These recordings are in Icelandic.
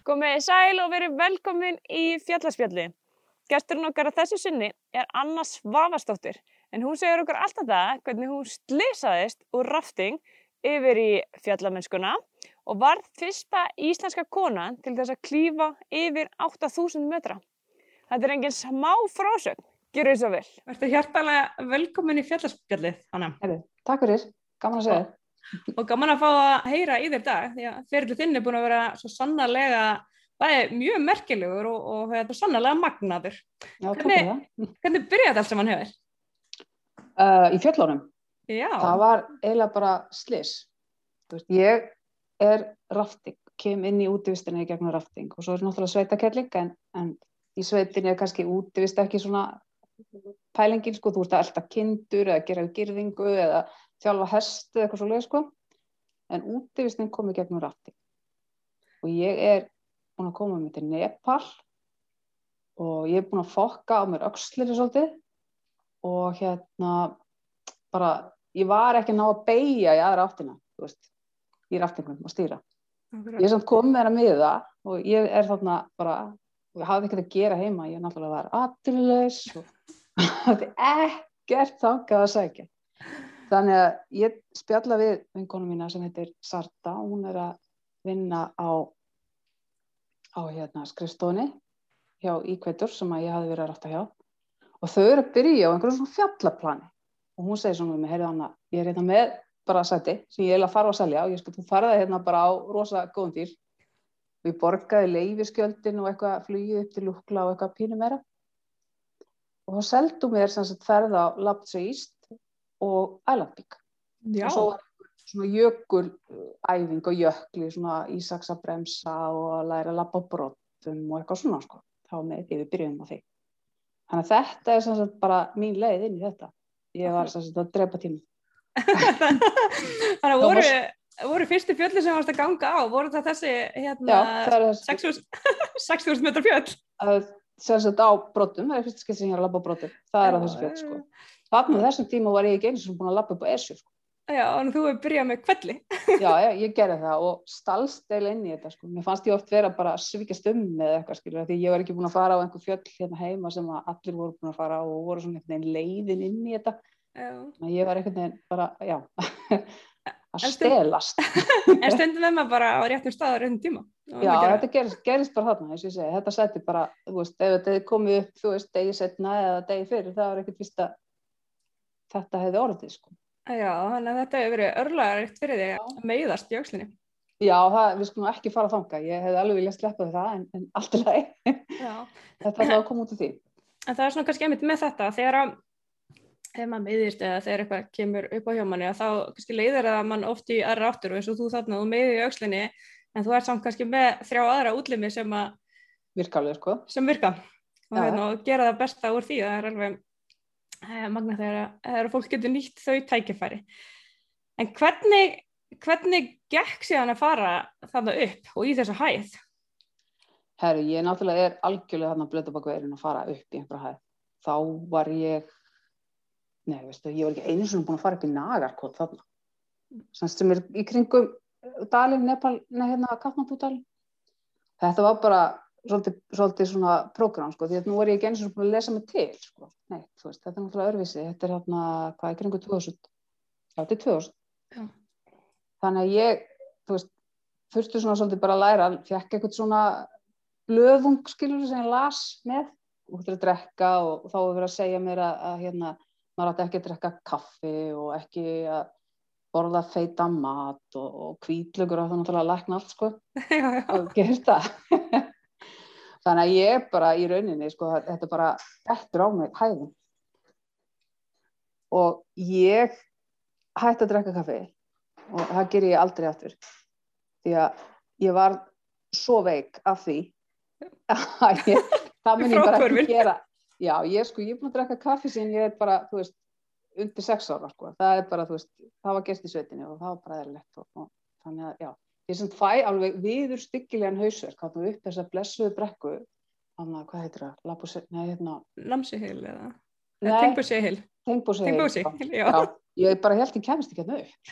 Komið sæl og verið velkomin í Fjallaspjalli. Gesturinn okkar að þessu sinni Anna Svavarsdóttir, en hún segir okkur alltaf það hvernig hún slysaðist úr rafting yfir í fjallamennskuna og varð fyrsta íslenska konan til þess að klífa yfir 8.000 metra. Þetta engin smá frásögn. Gjörðu svo vel. Vertu hjartanlega velkomin í Fjallaspjallið, Anna. Takk fyrir, gaman að segja þér. Og gaman að fá að heyra í þér dag, því að ferillinn þinn búin að vera svo sannarlega mjög merkilegur og sannarlega magnaður. Já, hvernig byrjaði þetta allt saman hjá þér? Í fjöllunum. Já. Það var eiginlega bara slys. Ég rafting, kem inn í útivistinni í gegnum rafting og svo náttúrulega sveitakelling, en í sveitinni kannski útivist ekki svona pælingin, sko, þú ert að elta kindur eða gera girðingu eða þjálfa hest eða eitthvað svoleiðis, sko. En útivistin kom í gegnum rafting. Og ég búin að koma með til Nepal og ég búin að fokka á mér öxlir svolítið og bara, ég var ekki að ná að beygja í aðra áttina, þú veist, í raftingum og stýra. Ég samt kom með að miða og ég þarna bara, og ég hafði ekkert að gera heima, ég náttúrulega var atvinnulaus og hafði ekkert þangað að sækja. Þannig að ég spjalla við vinkonu mína sem heitir Sarta, hún að vinna á skrifstofunni hjá Íkveitur sem að ég hafði verið að rafta hjá og þau að byrja á einhverjum svona fjallaplani og hún segir svona við mig, heyrðu Anna, ég með bara sæti sem ég að fara að selja og ég þú farið bara á rosa góðum dýr og ég borgaði leyfiskjöldin og eitthvað flugið upp til Lukla og eitthvað pínu meira og þá seldu mér sem sagt ferð á Lapse East og Ælandvík. Já. Og svo var svona jökulæfing og jökli, svona Ísaksabremsa og að læra að labba á broddum og eitthvað svona, sko. Þá með við byrjum á því. Þannig að þetta sem sagt bara mín leið inn í þetta. Ég var sem sagt að drepa tíma. Þannig að voru fyrstu fjöllin sem varst að ganga á, voru það þessi 6.000 metra fjöll? Sem sagt á broddum, það fyrsta skil sem ég að labba á broddum. Það á þessi fjöll, sko. Þannig þessum tíma var ég ekki einu sem búin að labba upp á Esju, sko. Já, en þú hefur byrjað með hvelli. Já, ég gerði það og stalst eiginlega inn í þetta, sko. Mér fannst ég oft vera bara að svíkjast með eitthvað, skilur, því ég var ekki búin að fara á einhver fjöll heima sem að allir voru búin að fara á og voru svona einhvern veginn leiðin inn í þetta. Já. Ég var einhvern veginn bara, já, að stelast. En stundum maður bara á réttum stað á réttum tíma. Já, þetta gerist bara þarna, eins og ég segi. Þetta sætti bara, þú veist, ef þetta hefði komið upp, þú veist, degi seinna eða degi fyrir, það var ekkert fyrst að þetta hefði orðið, sko. Já, þannig að þetta hefur verið örlagaríkt fyrir þig að meiðast í öxlinni. Já, við skulum ekki fara þangað. Ég hefði alveg viljað sleppa við það, en allt í lagi. Þetta er að koma út af því. En það er svona kannski einmitt með þetta, þegar maður meiðist eða þegar eitthvað kemur upp á hjá manni, þá kannski leiðir það mann oft í aðra áttur og eins og þú þarna, þú meiðir í öxlinni, en þú ert samt kannski með 3 aðra útlimi sem virka alveg, sko. Sem virka. Og gera það besta úr því, það er alveg magna þegar fólk getur nýtt þau tækifæri. En hvernig gekk síðan að fara þarna upp og í þessa hæð? Herru, ég náttúrulega algjörlega þarna blöðabakveirinn að fara upp í einhverja hæð. Þá var ég var ekki einu sinni búin að fara upp í Nagarkot þarna. Sem í kringum dalinn, Nepal, Katmandú-dalinn. Þetta var bara svolítið svona prógram, sko, því að nú var ég ekki einu sinni búin að lesa mig til, sko. Nei, þú veist, þetta náttúrulega öðruvísi. Þetta þarna, hvað kringum 2000? Já, þetta 2000. Já. Þannig að ég, þú veist, þurfti svona svolítið bara að læra, fékk eitthvað svona blöðung, skilur sem ég las með og til að drekka og þá var verið að segja mér að maður átti ekki að drekka kaffi og ekki að borða feita mat og hvítlaukur og það náttúrulega að lækna allt, sko. Já. Og gert það. Þannig að ég bara í rauninni, sko, þetta bara eftir á mig hæðin. Og ég hætti að drekka kaffi og það gerir ég aldrei aftur. Því að ég var svo veik af því að það mun ég bara ekki gera. Já, ég er búin að drekka kaffi síðan ég bara, þú veist, undir 6 ára, sko. Það bara, þú veist, það var gest í sveitinni og það var bara eðlilegt og þannig að, já. Ég sem fæ alveg viður styggilegan hausverk upp þessa blessuðu brekku. Hvað heitir það? Lamsihil eða? Nei. Tengbúsihil. Tengbúsihil, já. Ég bara hélt ég kemist ekki hérna upp.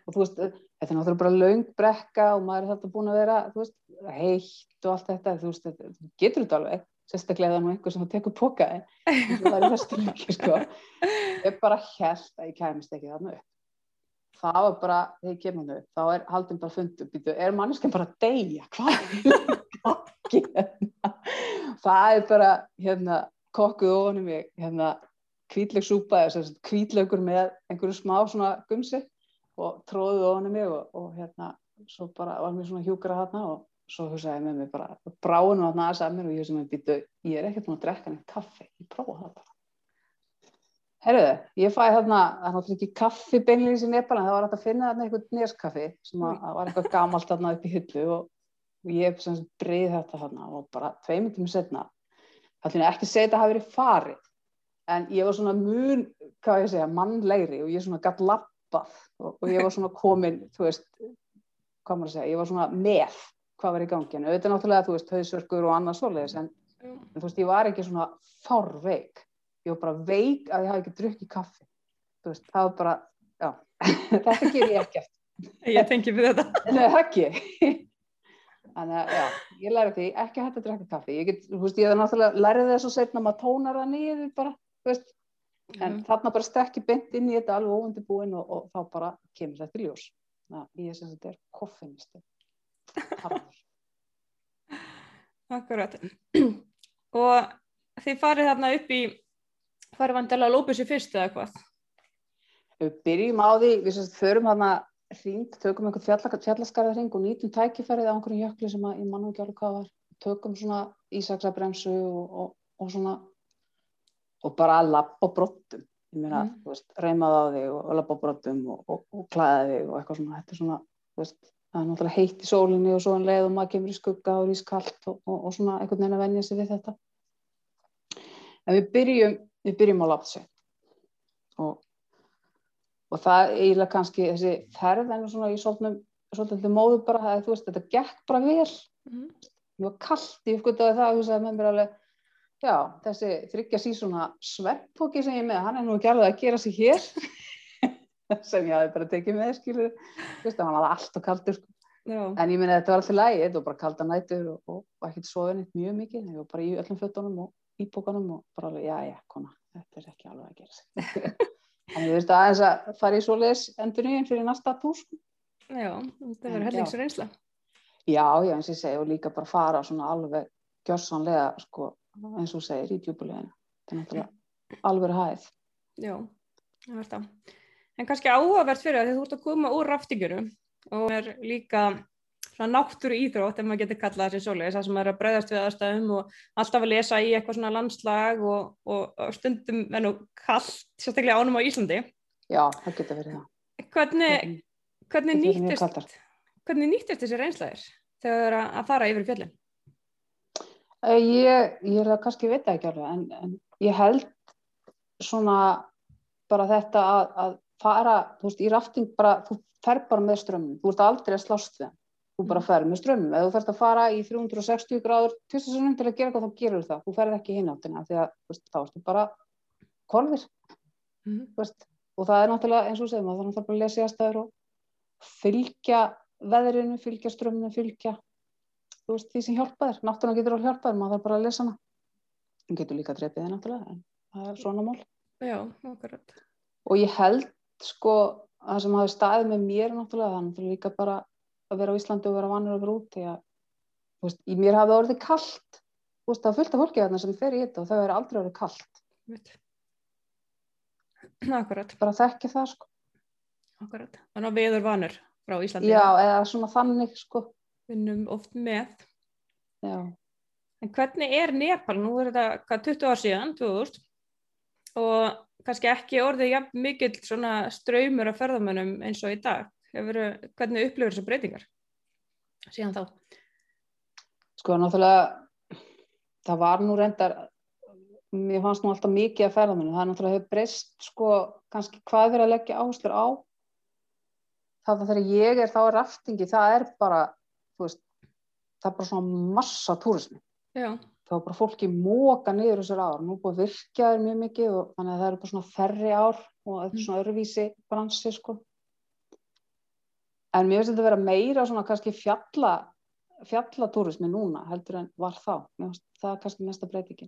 og þú veist, þetta er náttúrulega bara löng brekka og maður er þetta búin að vera, þú veist, heitt og allt þetta, þú veist, þú getur þetta alveg, sérstaklega það nú einhver sem tekur pokaði, eins og það er í þessu tilviki, sko. Ég bara hélt að ég kæmist ekki þarna upp. Það var bara, þegar ég kem hann upp, þá er haldin bara fundur, býtu, er manneskjan bara að deyja? Hvað er gangi hérna? Það er bara, hérna, kokkuð ofan í mig, hérna, hvítlaug súpa, hvítlaugur með einhverju smá svona gumsi og tróðið ofan í mig og hérna, svo bara var mér svona hjúkra þarna og svo hugsaði ég með mig bara, bráinu þarna aðeins að mér og ég sem býtu, ég er ekkert búin að drekka neitt kaffi, ég prófa það bara. Herruðu, ég fæ þarna, það er náttúrulega ekki kaffi beinlínis í Nepal, en það var hægt að finna þarna eitthvað neskaffi sem var eitthvað gamalt þarna upp í hillu og ég sem breið þetta þarna og bara 2 mínútum seinna, það er ekki segja þetta hafi verið farið, en ég var svona hvað ég segja, mannlegri og ég svona gat labbað og ég var svona komin, þú veist, hvað maður að segja, ég var svona með hvað var í gangi, en auðvitað náttúrulega, þú veist, hausverkur og annað svoleiðis, en þú veist, ég var ekki svona fárveik. Ég var bara veik að ég hafi ekki drukkið kaffi. Þú veist, það var bara, já, þetta ger ég ekkert. Ég tengi við þetta. Nei, það ekki. Þannig að, já, ég læri því, ekki hægt að drekka kaffi. Ég get, þú veist, ég náttúrulega lærið það svo seinna, maður tónar það niður bara, þú veist. En þarna bara stekki beint inn í þetta alveg óundirbúin og þá bara kemur þetta í ljós. Ég sem þetta er koffinisti. Akkurat. Og þið farið þarna upp í farið vandalega að lópa sér fyrst eða hvað? Við byrjum á því, við förum þarna hring, tökum einhvern fjallaskarðarhring og nýtum tækifærið á einhverjum jökli sem ég man ekki alveg hvað var. Tökum svona Ísaksbremsu og svona og bara að labba á broddum. Ég meina, þú veist, reimaði á þig og labba á broddum og klæði þig og eitthvað svona. Þetta er svona, þú veist, það er náttúrulega heitt í sólinni og svo leið og maður kemur í skugga og ískalt og svona einhvern veginn að venja sig við þetta. En við byrjum á Lapsveit og það eiginlega kannski þessi ferð en svona í svolítið móðu bara, það, þú veist, þetta gekk bara vel. Mér var kalt, ég uppgötaði það og hugsaði með mér alveg, já, þessi 3 sísona svefnpoki sem ég er með, hann er nú ekki alveg að gera sig hér, sem ég hafi bara tekið með, skilur, þú veist, hann var allt og kaldur, sko. En ég meina, þetta var alltaf lægi, þetta var bara kalda nætur og ekkert sofið neitt mjög mikið, ég var bara í öllum fötunum og í bókanum og bara alveg, já, kona, þetta er ekki alveg að gera sig. Þannig þú veist aðeins að fara í svoleiðis endurnýjun fyrir næsta túr, sko. Já, þetta verður hellingsreynsla. Já, eins og ég segi, og líka bara fara svona alveg gjörsamlega, sko, eins og segir í djúpuleginu. Þetta er náttúrulega alveg hæð. Já, það verður það. En kannski áhugavert fyrir það, því þú ert að koma úr raftingunum og er líka svona náttúru íþrótt, ef maður getur kallað þessi svoleiðis, það sem er að bregðast við aðstæðum og alltaf að lesa í eitthvað svona landslag og stundum er nú kalt, sérstaklega ánum á Íslandi. Já, það getur verið það. Hvernig nýttist þessi reynslaðir þegar það er að fara yfir fjöllin? Ég er það kannski veit ekki alveg, en ég held svona bara þetta að fara, þú veist, í rafting bara, þú fer bara með strömmum, þú ert aldrei að slást við hann. Þú bara ferð með strömmum. Ef þú ferð að fara í 360 gráður tvisvarsinnum til að gera eitthvað, þá gerur það. Þú ferð ekki hinn áttina, því að þá ertu bara hvolfir. Og það er náttúrulega, eins og segir maður, það er náttúrulega bara að lesa í aðstæður og fylgja veðrinu, fylgja strömminu, fylgja því sem hjálpa þér. Náttúrulega getur alveg hjálpa þér, maður þarf bara að lesa hana. Þú getur líka að drepið þér náttúrulega, en það er svona mál. Já, akkurat. Og ég held, sko, það sem hafi staðið með mér náttúrulega, það er náttúrulega líka bara að vera á Íslandi og vera vanur að vera út því að, þú veist, í mér hafði orðið kalt, þú veist, það er fullt af fólki þarna sem fer í þetta og það er aldrei orðið kalt. Akkurat. Bara þekki það, sko. Akkurat. Þannig að veður vanur frá Íslandi. Já, eða svona þannig, sko. Vinnum oft með. Já. En hvernig er Nepal? Nú er þetta 20 ár síðan, 2000, og kannski ekki orðið jafn mikill svona straumur af ferðamönnum eins og í dag. Hvernig upplifir þessar breytingar síðan þá? Sko, náttúrulega, það var nú reyndar, mér fannst nú alltaf mikið að ferðamönnum, það náttúrulega hefur breyst, sko, kannski hvað verið að leggja áherslur á. Það þegar ég er, þá er raftingi, það er bara, þú veist, það er bara svona massa túrismi. Já. Það var bara fólki móka niður þessar ár, nú búið að virkja þér mjög mikið og þannig að það eru bara svona færri ár og þetta er svona öðruvísi bransi, sko. En mér finnst þetta vera meira svona kannski fjallatúrismi núna heldur en var þá. Mér finnst það kannski mesta breytingin.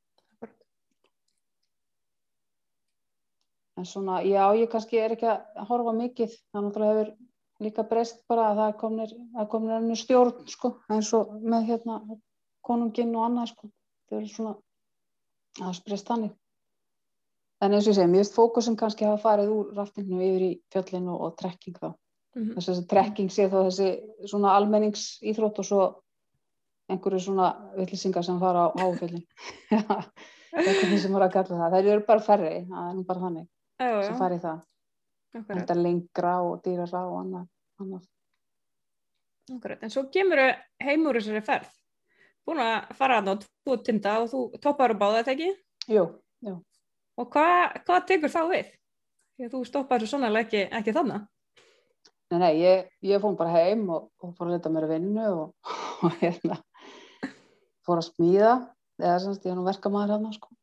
En svona, já, ég kannski ekki að horfa mikið. Það náttúrulega hefur líka breyst bara að það komnir önnur stjórn, sko, eins og með konunginn og annað, sko. Það er svona, það breyst þannig. En eins og ég segi, mér finnst fókusinn kannski hafa farið úr raftinginu yfir í fjöllinu og trekking þá. Þessi trekking sé þá þessi svona almenningsíþrótt og svo einhverju svona vitleysingar sem fara á háfjöllin. Eitthvað sem voru að kalla það. Þær eru bara færri, það er nú bara þannig sem fara í það. Þetta lengra og dýrara og annað. Akkurat, en svo kemur heim úr þessari ferð. Búin að fara þarna á 2 tinda og þú toppar og báða þetta ekki? Jú. Og hvað tekur þá við? Því að þú stoppar svo sannarlega ekki þarna. Nei, ég fór bara heim og fór að leita mér að vinnu og fór að smíða, eða semst ég nú verkamaður hérna, sko.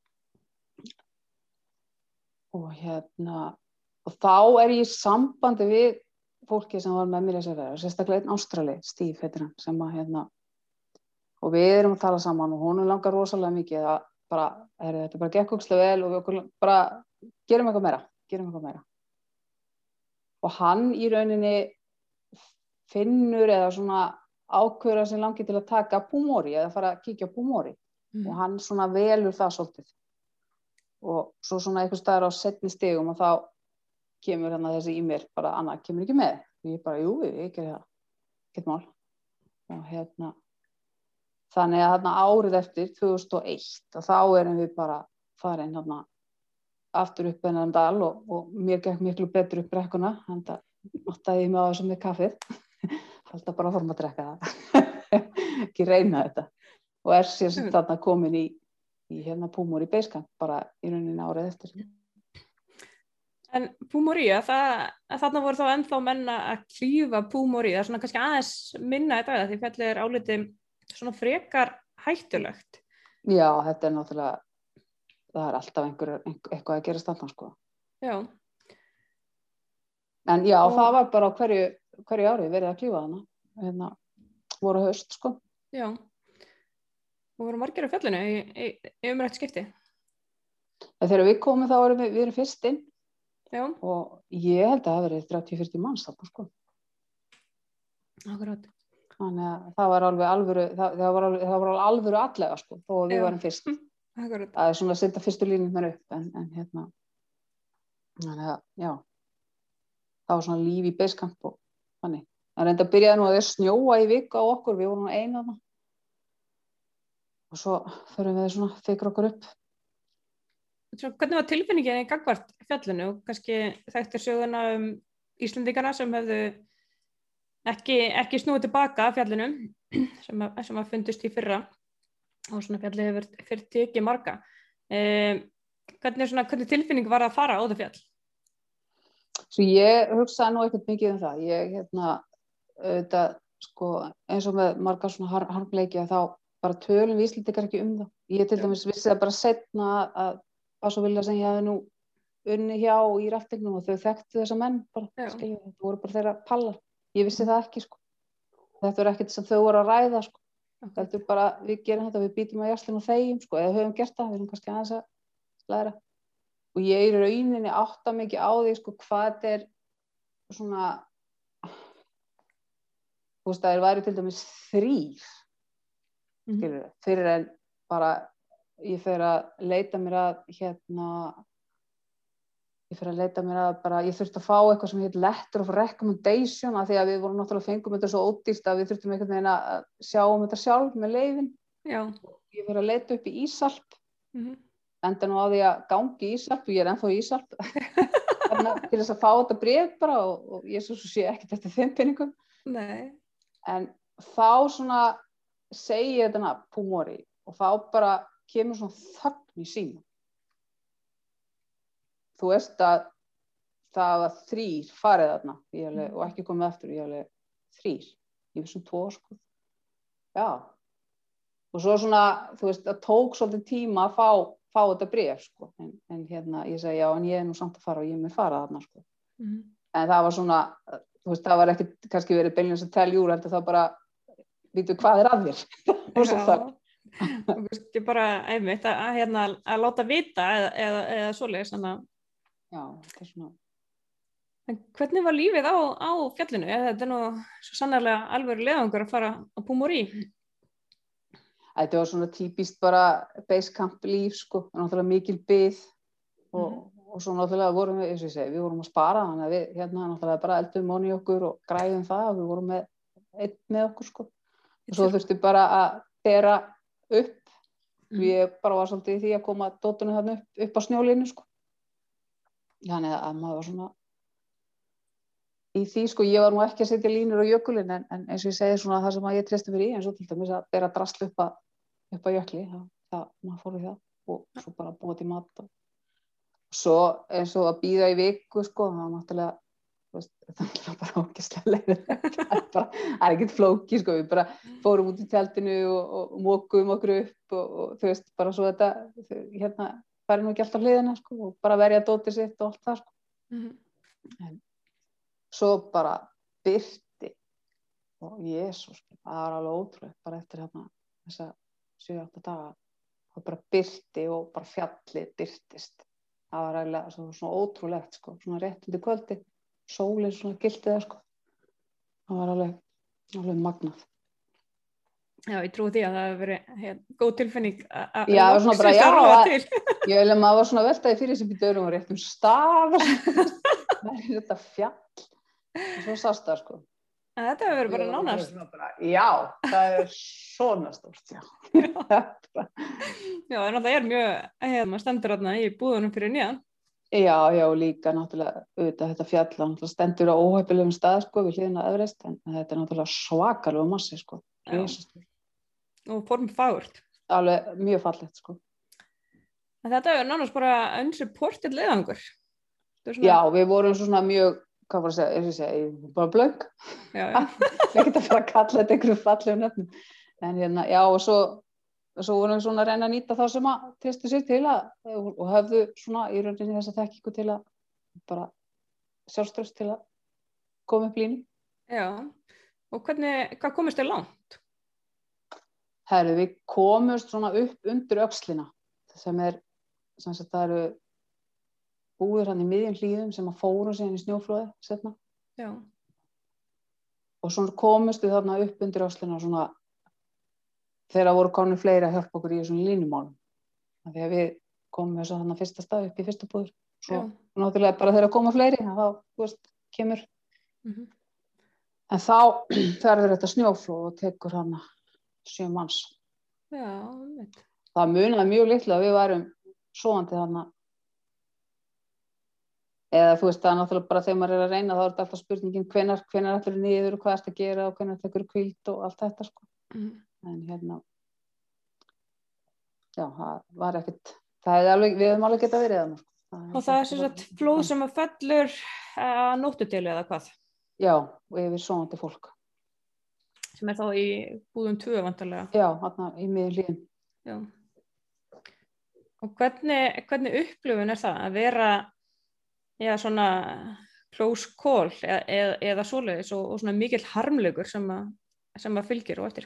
Og þá er ég í sambandi við fólki sem var með mér í þessari ferð, sérstaklega einn Ástrali, Steve heitir hann, sem að og við erum að tala saman og honum langar rosalega mikið að bara, þetta bara gekk ógeðslega vel og við okkur bara gerum eitthvað meira. Og hann í rauninni finnur eða svona ákveður að sig langi til að taka Pumori eða fara að kíkja á Pumori. Og hann svona velur það svolítið. Og svo svona einhvers staðar á seinni stigum og þá kemur þessi í mér bara, Anna, kemur ekki með? Og ég bara, jú, ég gerir það. Ekkert mál. Og þannig að árið eftir, 2001, og þá erum við bara farin aftur upp þennan dal og mér gekk miklu betur upp brekkuna, þannig að áttaði ég mig á þessu með kaffið. Alltaf bara fórum að drekka það. Ekki reyna þetta. Og sér sem þarna komin í Pumori Basecamp, bara í rauninni árið eftir. En Pumori, þarna voru þá ennþá menn að klífa Pumori, það er svona kannski aðeins minna þetta því fjallið er álitið svona frekar hættulegt. Já, þetta er náttúrulega, það er alltaf eitthvað að gerast þarna, sko. Já. En já, það var bara á hverju ári verið að klífa þarna, voru haust, sko. Já. Og voru margir á fjallinu í umrætt skipti? Þegar við komum þá erum við erum fyrst inn. Já. Og ég held að það hafi verið 30-40 manns þarna, sko. Akkurat. Þannig að það var alveg alvöru, það var alveg alvöru allega, sko, þó að við varum fyrst. Akkurat. Það er svona að setja fyrstu línurnar upp, en þannig að, já, það var svona líf í Basecamp og þannig. Það reyndi að byrjaði nú að snjóa í viku á okkur, við vorum ein þarna. Og svo förum við svona, fikra okkur upp. Hvernig var tilfinningin í gagnvart fjallinu og kannski þekktir söguna Íslendingana sem hefðu ekki snúið tilbaka fjallinu sem að fundist í fyrra og svona fjallið hefur fyrir tekið marga. Hvernig tilfinning var að fara á það fjall? Svo ég hugsaði nú ekkert mikið um það. Ég auðvitað, sko, eins og með marga svona harmleiki að þá bara tölum við Íslendingar ekki um það. Ég til dæmis vissi það bara seinna að svo vilja sem ég hefði nú unni hjá í raftingnum og þau þekktu þessa menn bara, skilja, þetta voru bara þeirra pallar. Ég vissi það ekki, sko. Þetta er ekkert sem þau voru að ræða, sko. Þetta er bara, við gerum þetta, við býtum á jaslinn og þegjum, sko, eða höfum gert það, við erum kannski aðeins að læra. Og ég í rauninni átta mikið á því, sko, hvað þetta er svona, þú veist, það væri til dæmis 3, skilur við, fyrir en bara, ég fer að leita mér að bara, ég þurfti að fá eitthvað sem heit letter of recommendation af því að við vorum náttúrulega fengum þetta svo ódýrt að við þurftum einhvern veginn að sjá þetta sjálf með leyfin. Já. Ég fer að leita upp í Ísalp, enda nú á því að gangi í Ísalp og ég er ennþá í Ísalp til þess að fá þetta bréf bara og ég svo sé ekkert eftir þeim peningum. Nei. En þá svona segi ég þetta Pumori og þá bara kemur svona þögn í símann. Þú veist að það var 3 farið þarna og ekki komið aftur, ég alveg 3, ég vissum 2, sko. Já. Og svo svona, þú veist, það tók svolítið tíma að fá þetta bréf, sko. En ég segi, já, en ég er nú samt að fara og ég er með farað þarna, sko. En það var svona, þú veist, það var ekki kannski verið beinlega að telja úr, heldur það bara, vítu hvað að þér? Og svo það. Og kannski bara einmitt að láta vita eða svoleiðis, þannig að Já, þetta svona. En hvernig var lífið á fjallinu? Þetta nú svo sannarlega alveg leiðangur að fara á Pumori. Þetta var svona típist bara basecamp líf, sko, náttúrulega mikil bið og svo náttúrulega vorum við, eins og ég segi, við vorum að spara, þannig að við náttúrulega bara eldum onni okkur og græðum það og við vorum með einn með okkur, sko. Og svo þurfti bara að bera upp, ég bara var svolítið í því að koma dótunum þarna upp á snjólinu, sko. Þannig að maður var svona í því, sko, ég var nú ekki að setja línur á jökulinn en eins og ég segi svona það sem að ég treysti mér í, eins og til dæmis að bera drasl upp að jökli, það maður fór í það og svo bara búa til mat og svo eins og að bíða í viku, sko, það var náttúrulega, það er bara ógeðslega leiðilegt, það er ekkert flókið, sko, við bara fórum út í tjaldinu og mokuðum okkur upp og þú veist, bara svo þetta, færi nú ekki alltaf hliðina, sko, og bara verja dótið sitt og allt það, sko. En svo bara birti og Jesús, það var alveg ótrúlegt, bara eftir þessa 7-8 daga, og bara birti og bara fjallið birtist. Það var eiginlega svona ótrúlegt, sko, svona rétt undir kvöldi, sólin svona gilti það, sko. Það var alveg magnað. Já, ég trúi því að það hefur verið góð tilfinning að já, svona bara, já, til. Ég maður var svona veltaði fyrir sem býta örum og réttum staf, það er þetta fjall, og svo sást það, sko. Þetta hefur verið bara nánast. Já, það er svona stórt, já. Já, en það er mjög, maður stendur þarna í búðunum fyrir nýjan. Já, líka náttúrulega, auðvitað þetta fjall, náttúrulega stendur á óheppilegum stað, sko, við hliðina á Everest, en þetta er náttúrulega svakalega massi, sko. Og formfagurt. Alveg mjög fallegt, sko. En þetta er nánast bara unsupported leiðangur. Já, við vorum svona mjög, hvað var að segja, bara blöng. Já. Við getum að fara að kalla þetta einhverju fallegum nöfnum. En já, og svo vorum við svona að reyna að nýta það sem að treystu sér til og höfðu svona í rauninni þessa þekkingu til að bara sjálfstraust til að koma upp línu. Já, og hvað komist þér langt? Herru, við komumst svona upp undir öxlina, sem sagt það eru búðir hann í miðjum hlíðum sem að fóru síðan í snjóflóði setna. Já. Og svona komumst við þarna upp undir öxlina svona þegar voru konur fleiri að hjálpa okkur í þessum línumálum. Þegar við komum þess að þarna fyrsta stað upp í fyrsta búður. Svo náttúrulega bara þegar koma fleiri, þá, þú veist, kemur. En þá ferður þetta snjóflóð og tekur hana 7 manns. Já, veit. Það munaði mjög litlu að við værum sofandi þarna. Eða þú veist, það er náttúrulega bara þegar maður er að reyna, þá er þetta alltaf spurningin hvenær ætlar þú niður og hvað ertu að gera og hvenær tekur þú hvíld og allt þetta, sko. En já, það var ekkert, við hefum alveg getað verið þarna, sko. Og það er sem sagt flóð sem að fellur að nóttu til eða hvað? Já, og yfir sofandi fólk. Sem er þá í búðum 2 vantarlega. Já, þarna í miðjum hlíðum. Já. Og hvernig upplifun er það að vera svona close call eða svoleiðis og svona mikill harmleikur sem að fylgir og eftir?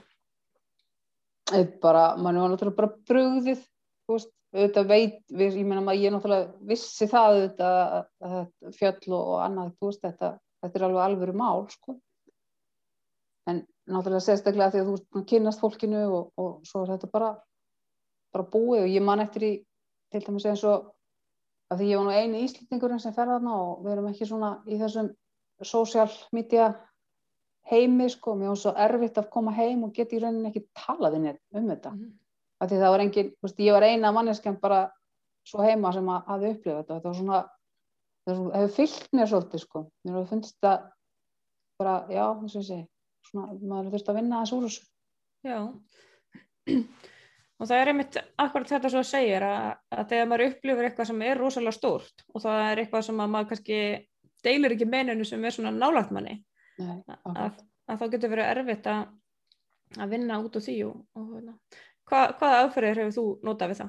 Mann var náttúrulega bara brugðið, þú veist, auðvitað ég meina maður, ég náttúrulega vissi það auðvitað að fjöll og annað, þú veist, þetta er alveg alvöru mál, sko. En náttúrulega sérstaklega því að þú veist, kynnast fólkinu og svo er þetta bara búið og ég man eftir í, til dæmis eins og af því ég var nú eini Íslendingurinn sem fer þarna og við erum ekki svona í þessum social media heimi, sko, mér var svo erfitt að koma heim og geta í rauninni ekki talað inn þetta. Af því það var engin, þú veist, ég var eina manneskjan bara svo heima sem hafði upplifað þetta. Þetta var svona, það hefur fylgt mér svolítið, sko. Mér hefur fundist það bara, já, þess að segja, svona, maður þurfti að vinna þess úr þessu. Já. Og það er einmitt akkurat þetta svo að segja að þegar maður upplifir eitthvað sem er rosalega stórt og það er eitthvað sem að maður kannski deilir ekki meininu sem er svona nálægt manni. Nei, að þá getur verið erfitt að vinna út úr því og hvaða aðferðir hefur þú notað við það?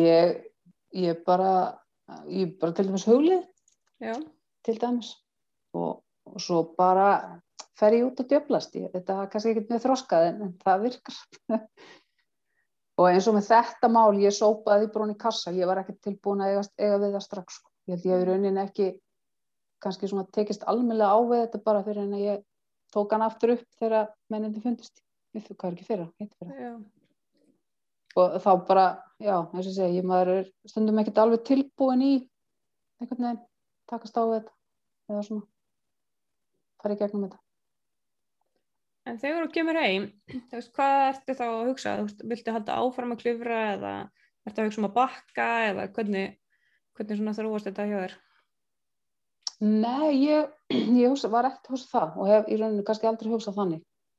Ég bara til dæmis huglið til dæmis og svo bara fer ég út að djöflast. Þetta er kannski ekkert mjög þroskað en það virkar. Og eins og með þetta mál, ég sópaði bara í kassa, ég var ekki tilbúin að eiga við það strax. Ég held ég hef í rauninni ekki kannski svona tekist almennilega á við þetta bara fyrir en að ég tók hann aftur upp þegar mennindi fundist. Ég hvað ekki fyrra. Já. Og þá bara, já, eins og segi, maður stundum ekkert alveg tilbúin í einhvern veginn, takast á við þetta eða svona, fara í gegnum þetta. En þegar þú kemur heim, þú veist, hvað ertu þá að hugsa? Þú veist, viltu halda áfram að klifra eða ertu að hugsa að bakka eða hvernig svona þróast þetta hjá þér? Nei, ég var ekkert að hugsa það og hef í rauninni kannski aldrei hugsað þannig.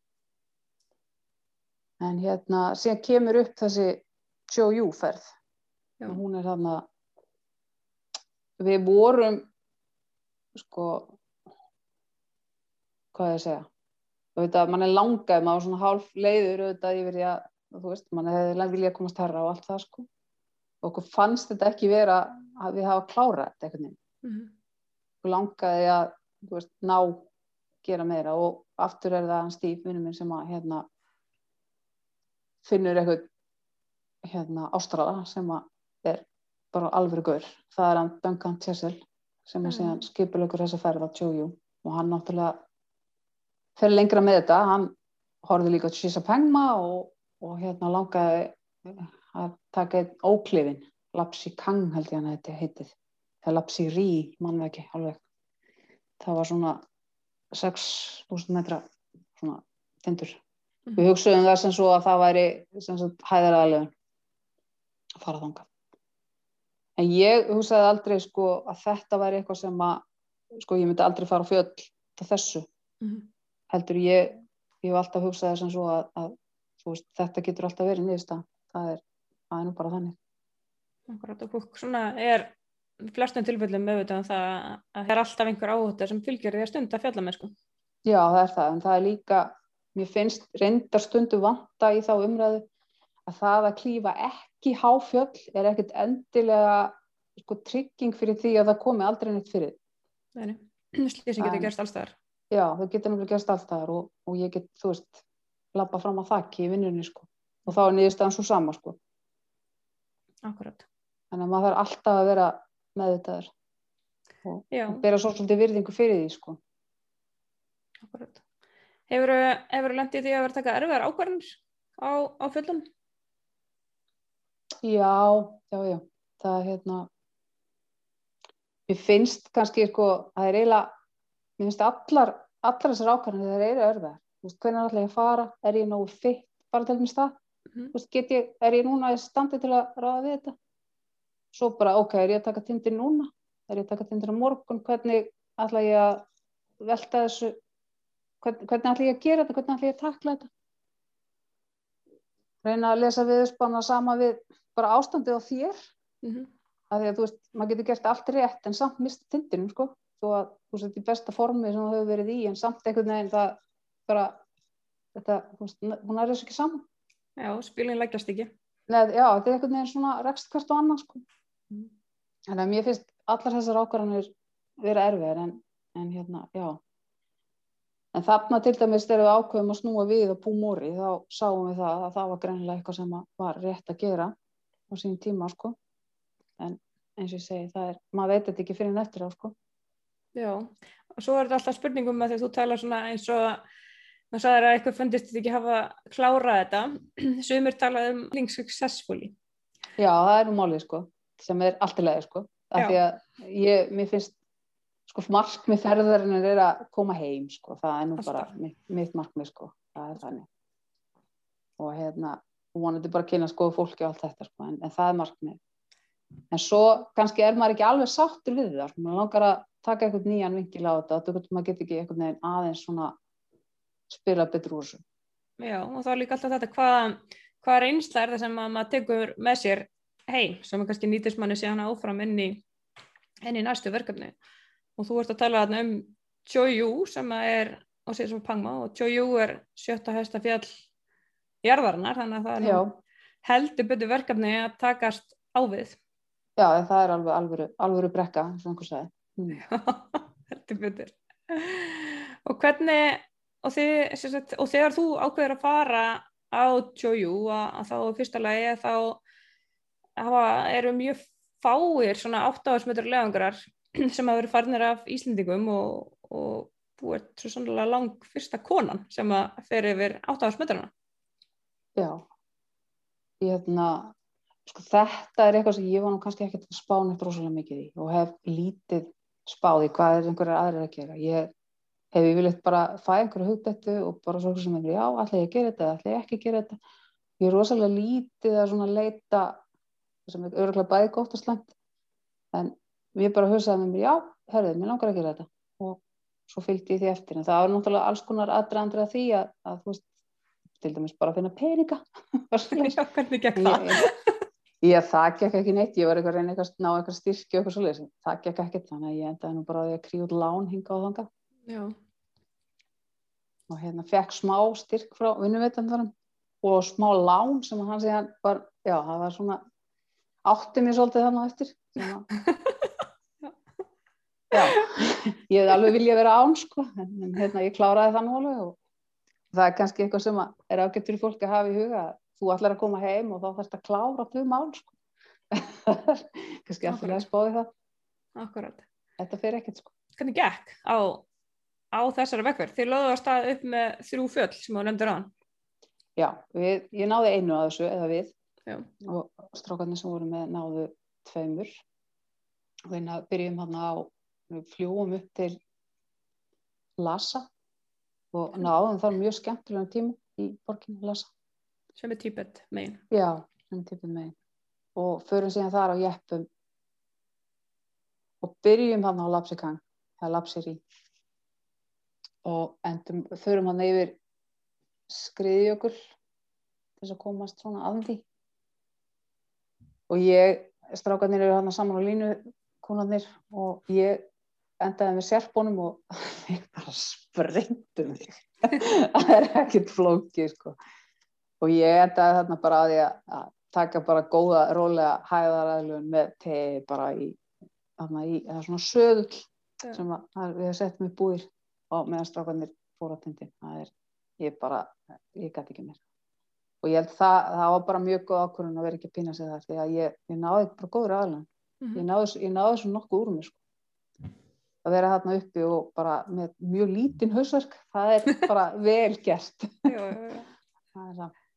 En síðan kemur upp þessi Choyu-ferð. Hún er þarna, við vorum, sko, hvað ég að segja? Auðvitað, mann langaði, maður svona hálf leiður auðvitað yfir því að, þú veist, mann hefði viljað komast herra og allt það, sko. Og okkur fannst þetta ekki vera að við hafa klárað þetta einhvern veginn. Okkur langaði að, þú veist, gera meira og aftur er það hann Steve, vinur minn, sem að, finnur eitthvað, ástrala sem að er bara alvöru gaur. Það er hann Duncan Chessel sem að síðan skipuleggur þessa ferð á Choyu og hann náttúrulega fer lengra með þetta, hann horfði líka á Chisapengma og langaði að taka einn óklifin, Lapsi Kang held ég hann heitið, eða Lapsi Ri, mann ekki alveg. Það var svona 6.000 metra svona tindur. Við hugsuðum það sem svo að það væri sem sagt hæðaraðlegum að fara þangað. En ég hugsaði aldrei sko að þetta væri eitthvað sem að, sko ég myndi aldrei fara á fjöll til þessu. Heldur ég hef alltaf hugsað það sem svo að þú veist, þetta getur alltaf verið niðurstaðan. Það er nú bara þannig. Akkurat, og fólk svona er flestum tilfellum meðvitað um það að það er alltaf einhver áhætta sem fylgir því að stunda fjallamennsku. Já, það er það, en það er líka, mér finnst reyndar stundu vanta í þá umræðu að það að klífa ekki háfjöll er ekkert endilega sko trygging fyrir því að það komi aldrei neitt fyrir. Nei, slysing getur gerst alls staðar. Já, það getur náttúrulega gerst alls staðar og ég get, þú veist, labba fram á þakki í vinnunni, sko. Og þá er niðurstaðan svo sama, sko. Akkurat. Þannig að maður þarf alltaf að vera meðvitaður og bera svo svolítið virðingu fyrir því, sko. Akkurat. Hefurðu lent í því að vera að taka erfiðar ákvarðanir á fjöllum? Já. Það mér finnst kannski, sko, það er eiginlega, mér finnst allar þessar ákvarðanir það eru erfiðar. Þú veist, hvenær ætla ég að fara? Er ég nógu fitt? Bara til mér stað? Þú veist, er ég núna í standi til að ráða við þetta? Svo bara, ok, er ég að taka tindinn núna? Er ég að taka tindinn á morgun? Hvernig ætla ég að velta þessu? Hvernig ætla ég að gera þetta? Hvernig ætla ég að takla þetta? Reyna að lesa veðurspána sama við bara ástandið á þér. Af því að þú veist, maður getur gert allt rétt en samt mista tindinum, sko. Svo að þú veist, í besta formi sem það hefur verið í en samt einhvern veginn það bara, þetta, þú veist, hún er þessu ekki saman. Já, spilin leggjast ekki. Nei, já, þetta er einhvern veginn svona rekst hvert og annað, sko. Þannig að mér finnst allar þessar ákvarðanir vera erfiðar en já. En þarna til dæmis þegar við ákveðum að snúa við á Púmori þá sáum við það að það var greinilega eitthvað sem var rétt að gera á sínum tíma, sko. En eins og ég segi, maður veit þetta ekki fyrir en eftir á, sko. Já. Og svo er þetta alltaf spurningum með því að þú talar svona eins og þú sagðir að eitthvað fundist þetta ekki hafa klárað þetta. Sumir talaði being successfully. Já, það er nú málið, sko, sem er allt í lagi, sko. Af því að mér finnst, sko, markmið ferðarinnar er að koma heim, sko. Það er nú bara mitt markmið, sko. Það er þannig. Og vonandi bara kynna skoðu fólki og allt þetta, sko, en það er markmið. En svo kannski er maður ekki alveg sáttur við það, sko. Maður langar að taka eitthvað nýjan vinkil á þetta, maður getur ekki einhvern veginn aðeins svona spila betur úr þessu. Já, og þá er líka alltaf þetta hvað reynsla er það sem maður tekur með sér heim, sem kannski nýtist manni síðan áfram inn í næstu verkefni. Og þú ert að tala þarna Choyu sem er á Chisapengma og Choyu er 7. hæsta fjall jarðarinnar, þannig að það er heldur betur verkefni að takast á við. Já, það er alvöru brekka, eins og einhver sagði. Heldur betur. Og hvernig, og þegar þú ákveður að fara á Choyu, að þá fyrsta lagi þá eru mjög fáir svona 8.000 metrar leiðangrar sem hafa verið farnir af Íslendingum og þú ert svo sannlega lang fyrsta konan sem að fer yfir 8.000 metrana. Já, sko þetta er eitthvað sem ég var nú kannski ekkert að spá neitt rosalega mikið í og hef lítið spáð í hvað er einhverjar aðrir að gera. Ég hef yfirleitt bara fæ einhverju hugdettu og bara svo sem er, já, ætla ég að gera þetta, ætla ég ekki að gera þetta. Ég er rosalega lítið að svona leita, sem er örugglega bæði gott og slæmt, en ég bara hugsaði með mér, já, hörðu, mér langar að gera þetta og svo fylgdi ég því eftir. En það var náttúrulega alls konar aðdragandi að því að þú veist, til dæmis bara að finna peninga. Já, hvernig gekk það? Það gekk ekki neitt, ég var eitthvað að reyna að ná eitthvað styrki og eitthvað svoleiðis, það gekk ekkert, þannig að ég endaði nú bara að krífa út lán hingað og þangað. Já. Og fekk smá styrk frá vinnuveitandanum og smá lán sem hann síðan var, já, það var svona, átti mér svolítið þarna eftir. Já, ég hefði alveg viljað vera án, sko, en ég kláraði það nú alveg og það er kannski eitthvað sem er ágætt fyrir fólk að hafa í huga, þú ætlar að koma heim og þá þarfst að klára þau mál, sko. Kannski alltaf að spáði það. Akkurat. Þetta fer ekkert, sko. Hvernig gekk á þessari vegferð? Þið lögðu af stað upp með 3 fjöll sem þú nefndir áðan. Já, ég náði einu af þessu, eða við. Já. Og strákarnir sem voru með náðu 2. Og byrjum fljúum upp til Lhasa og náðum þar mjög skemmtilegum tíma í borginni Lhasa. Sem er Tíbet megin. Já, sem er Tíbet megin. Og förum síðan þar á jeppum og byrjum á Lapsirkang, það Lapsiri. Og förum yfir Skriðjökul til þess að komast svona að því. Og strákarnir eru saman á línu, konarnir, og ég endaði með serpunum og þeir bara sprengtu mig. Það er ekkert flókið, sko. Og ég endaði þarna bara að því að taka bara góða, rólega hæðaraðlun með bara það er svona söðull sem við settum upp búðir og meðan strákarnir fóru á tindinn. Ég gat ekki meira. Og ég held það var bara mjög góð ákvörðun að vera ekki að pína sig þar, því að ég náði bara góður aðlun. Ég náði svo nokkuð úr mér, sko. Að vera þarna uppi og bara með mjög lítinn hausverk, það er bara vel gert. Já. Það er það.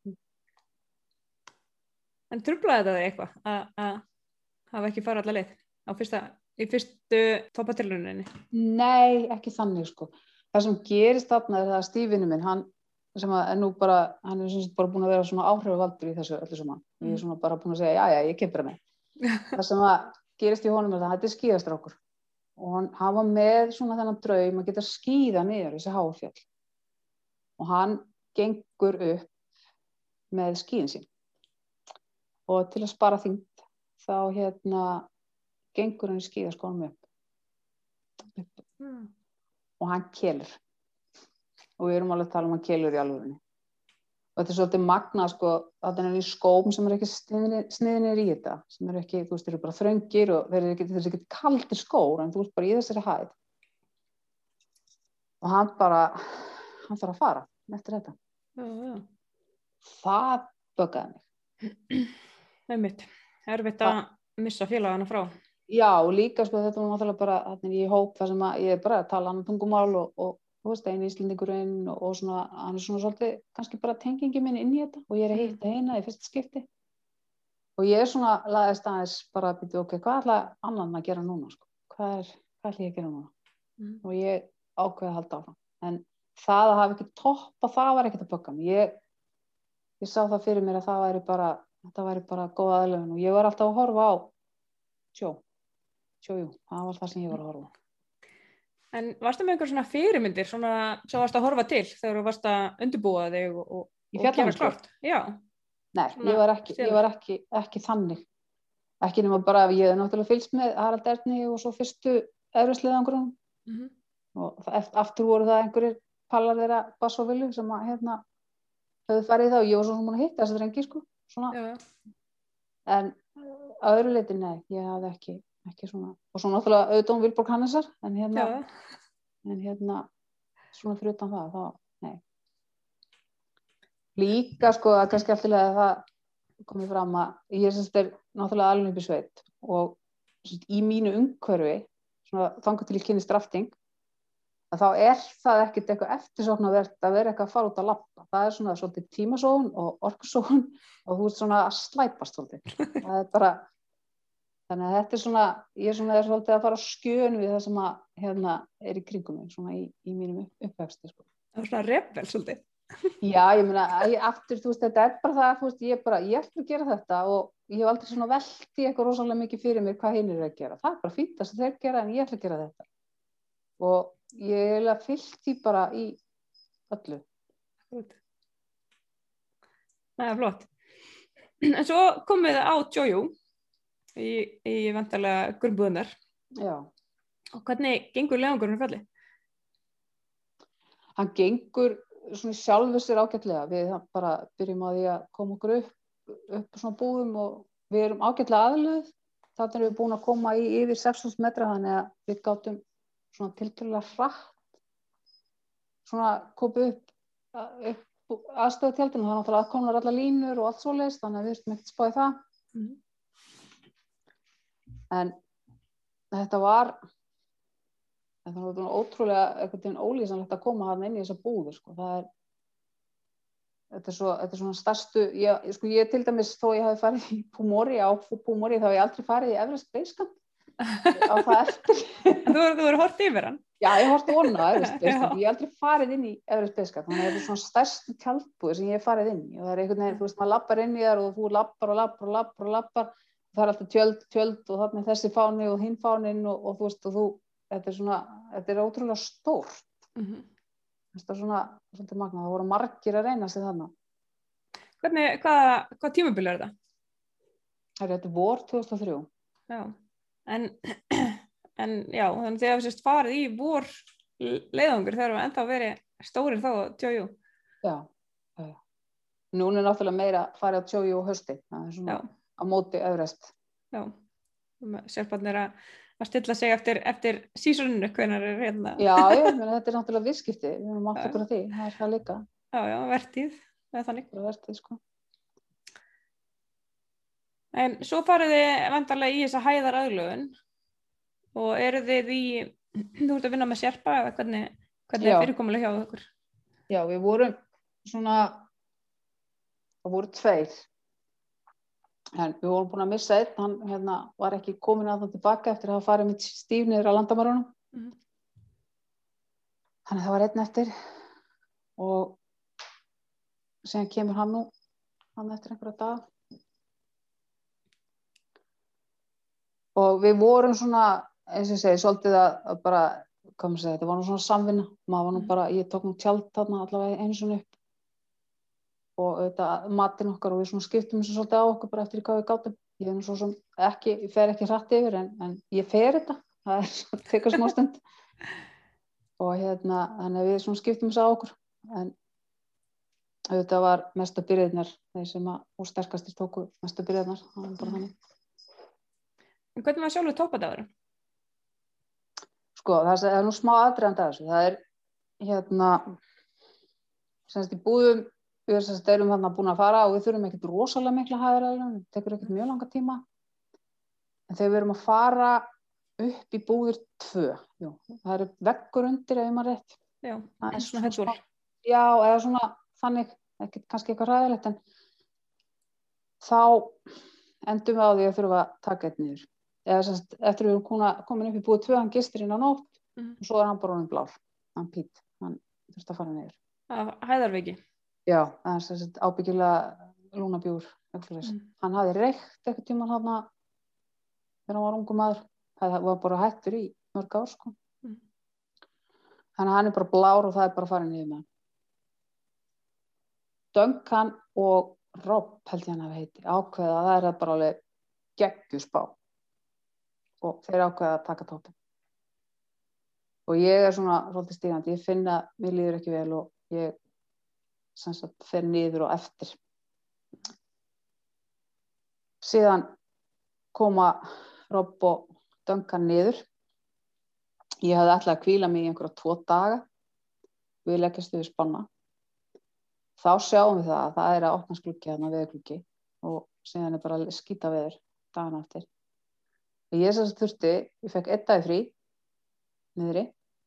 En truflaði þetta þig eitthvað að hafa ekki farið alla leið í fyrstu toppatilrauninni? Nei, ekki þannig, sko. Það sem gerist þarna er það að Stífinu minn, hann er bara búin að vera svona áhrifavaldur í þessu öllu saman. Ég er svona bara búin að segja, já, ég kemur með. Það sem gerist í honum er það, þetta er skíðastrákur. Og hann var með svona þennan draum að geta skíða niður þessi háfjall. Og hann gengur upp með skíðin sín. Og til að spara þyngd, þá gengur hann í skíðaskónum upp. Og hann kelur. Og við erum alveg að tala um hann kelur í alvörunni. Og þetta er svolítið magnað, sko, að hann er í skóm sem er ekki sniðnir í þetta, sem eru ekki, þú veist, þeir eru bara þröngir og þeir eru ekki kaldir skór, en þú veist bara í þessari hæð. Og hann þarf að fara eftir þetta. Já. Það böggaði mig. Einmitt. Erfitt að missa félagana frá. Já, og líka, sko, þetta var náttúrulega bara í hóp þar sem ég er bara að tala annan tungumál og þú veist, einu Íslendingurinn og svona, hann er svona svolítið kannski bara tengingi minn inn í þetta og ég er að hitta hérna í fyrsta skipti og ég er svona lagðist aðeins bara að byrja, ok, hvað ætla annan að gera núna, sko? Hvað ætla ég að gera núna? Og ég ákveði að halda áfram, en það að hafa ekki toppa, það var ekkert að bögga mig. Ég sá það fyrir mér að þetta væri bara góð aðlöfun og ég var alltaf að horfa á Choyu, það var það sem ég var að horfa á. En varstu með einhver svona fyrirmyndir svona sem varstu að horfa til þegar þú varst að undirbúa þig og gera klárt? Já. Nei, ég var ekki þannig. Ekki nema bara að ég hef náttúrulega fylgst með Harald Erni og svo fyrstu Everest-leiðangrunum. Og aftur voru það einhverjir pallar þeirra Bass og Vilju sem höfðu farið í það og ég var svona búin að hitta þessi drengi, sko. Svona. En að öðru leyti, nei, ég hafði ekki svona, og svo náttúrulega auðvitað Vilborg Hannesar, en en svona fyrir utan það, nei. Líka sko að kannski alltaf það komið fram að ég er náttúrulega alveg upp í sveit og í mínu umhverfi svona þangað til ég kynnist rafting að þá er það ekkert eitthvað eftirsóknarvert að vera eitthvað að fara út að labba. Það svona svolítið tímasóun og orkusóun og þú ert svona að slæpast svolítið. Það er bara, þannig að þetta svona, ég er svolítið að fara á skjön við það sem að er í kringum mig, svona í mínum uppvexti. Sko. Það er svona rebel svolítið. Já, ég meina, aftur, þú veist, þetta er bara það, þú veist, ég ætla að gera þetta og ég hef aldrei svona velti eitthvað rosalega mikið fyrir mér hvað hinir eru að gera. Það er bara fínt að þeir gera en ég ætla að gera þetta. Og ég fyllt því bara í öllu. Það er flott. En svo komum við á Jojo í vantarlega grunnbúðunar. Já. Og hvernig gengur leiðangurinn fjalli? Hann gengur svona sjálfur sér ágætlega. Við bara byrjum á því að koma okkur upp svona búðum og við erum ágætlega aðlöð. Þannig erum við búin að koma í yfir 6.000 metra þannig að við gátum svona tiltölulega hratt svona kopið upp aðstöðutjaldinu, það er náttúrulega komnar allar línur og allt svoleiðis, þannig að við erum ekkert spáð í það. En þetta var ótrúlega einhvern veginn ólýsanlegt að koma þarna inn í þessa búðu, sko. Þetta er svona stærstu, ég til dæmis þó ég hafi farið í Pumori þá hef ég aldrei farið í Everest Base Camp á það eftir. Þú voru hort yfir hann? Já, ég horfði vona á Everest Base Camp. Ég hef aldrei farið inn í Everest Base Camp, þannig að þetta er svona stærstu tjaldbúðir sem ég hef farið inn í og það er einhvern veginn, þú veist, maður lappar inn í þar og þú lappar og það er alltaf tjöld og þarna er þessi fáni og hinn fáninn og þú veist, þetta er ótrúlega stórt. Þetta er svona svolítið magnað, það voru margir að reyna sig þarna. Hvað tímabil er þetta? Þetta er vor 2003. Já, en já, þannig að þið hafið sérst farið í vor leiðangur þegar við ennþá verið stórir þá Jojo. Já. Núna er náttúrulega meira farið á Jojo og hausti, það er svona á móti Everest. Já, sérparnir að stilla sig eftir sísoninu, hvenær er hérna. Já, þetta er náttúrulega viðskipti, við erum átt okkur á því, það er það líka. Já, vertíð, það er þannig. Vertíð, sko. En svo farið þið vantarlega í þessa hæðaraðlögun og eru þið þú ert að vinna með sérpa eða hvernig er fyrirkomulega hjá okkur? Já, við vorum það voru 2. En við vorum búin að missa einn, hann var ekki komin að það tilbaka eftir að hafa farið með stíf niður á landamærunum. Þannig það var einn eftir og síðan kemur hann eftir einhverja dag. Og við vorum svona, eins og ég segi, svolítið að bara, hvað maður segja, þetta var svona samvinna. Maður var bara, ég tók tjald þarna allavega einu svona upp. Og auðvitað matinn okkar og við svona skiptum þessu svolítið á okkur bara eftir hvað við gátum. Ég svo sem ég fer ekki hratt yfir en ég fer þetta, það tekur smá stund. Og þannig að við svona skiptum þessu á okkur. En auðvitað var mestu byrðirnar, þeir sem og sterkastir tóku mestu byrðirnar, það var bara þannig. En hvernig var sjálfur toppadagur? Sko, það er nú smá aðdreigandi af þessu. Það er semst í búðum. Við erum þarna búin að fara og við þurfum ekkert rosalega mikla hæðaraðlögun, það tekur ekkert mjög langa tíma. En þegar við erum að fara upp í búðir 2, það er veggur undir ef ég maður rétt. Já, svona hellur. Já, eða svona þannig, kannski eitthvað hræðilegt, en þá endum við á því að þurfa að taka einn niður. Eða semst, eftir við erum komin upp í búðir 2, hann gistir inn á nótt og svo er hann bara honum blár, hann Pít, hann þurfti að fara niður. Hæðarveiki. Já, það er ábyggilega lúnabjúr. Hann hafði reykt eitthvað tímann þarna þegar hann var ungur maður. Það var bara hættur í mörg ár, sko. Þannig að hann er bara blár og það er bara farin niður með hann. Duncan og Rob, held ég hann hafi heiti, ákveða, það er bara alveg geggjuspá. Og þeir ákveða að taka toppinn. Og ég er svona svolítið stígandi, ég finn að mér líður ekki vel og ég fer niður og eftir. Síðan koma Rob og Duncan niður ég hafði ætlað að hvíla mig í einhverja 2 daga, við leggjast við spanna, þá sjáum við það er að opnast gluggi þarna, veðurgluggi, og síðan er bara skíta veður dagana eftir. Og ég sem þurfti, ég fekk 1 dag frí niðri,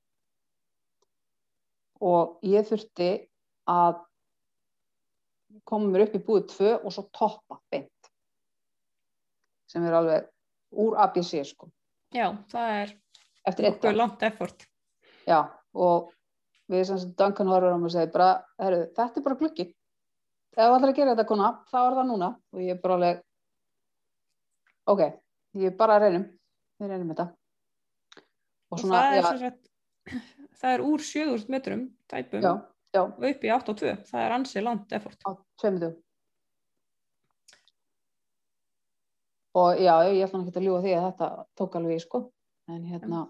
og ég þurfti að koma mér upp í búið 2 og svo toppa beint, sem er alveg úr ABC sko. Já, það er eftir 1 dag. langt effort. Já, og við sem Duncan horfum og segir bara, þetta er bara gluggi, ef þú ætlar að gera þetta kona, þá er það núna. Og ég bara alveg, ok, ég bara við reynum þetta. Og svona, það er úr 7000 metrum tæpum, já. Og upp í 8,2, það er ansi langt effort. Á 2 dögum. Og já, ég ætla ekki að ljúga því að þetta tók alveg í sko, en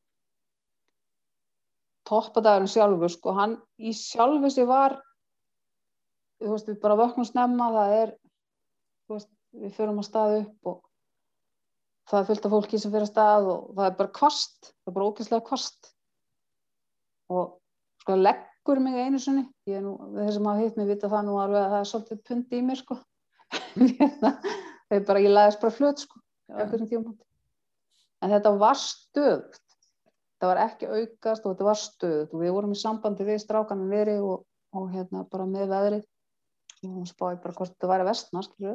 toppadagurinn sjálfur sko, hann í sjálfu sig var, þú veist, við bara vöknum snemma, það er, þú veist, við förum á stað upp og það er fullt af fólki sem fer á stað og það er bara hvasst, það er bara ógeðslega hvasst. Og sko leggur mig einu sinni, ég er nú, þeir sem hafa hitt mig vita það nú alveg að það er svolítið pund í mér sko. Ég lagðist bara flöt sko, einhverjum tímapunkti. En þetta var stöðugt, þetta var ekki aukast og þetta var stöðugt og við vorum í sambandi við strákana niðri og bara með veðrið og hún spáði bara hvort þetta væri að versna, skilurðu.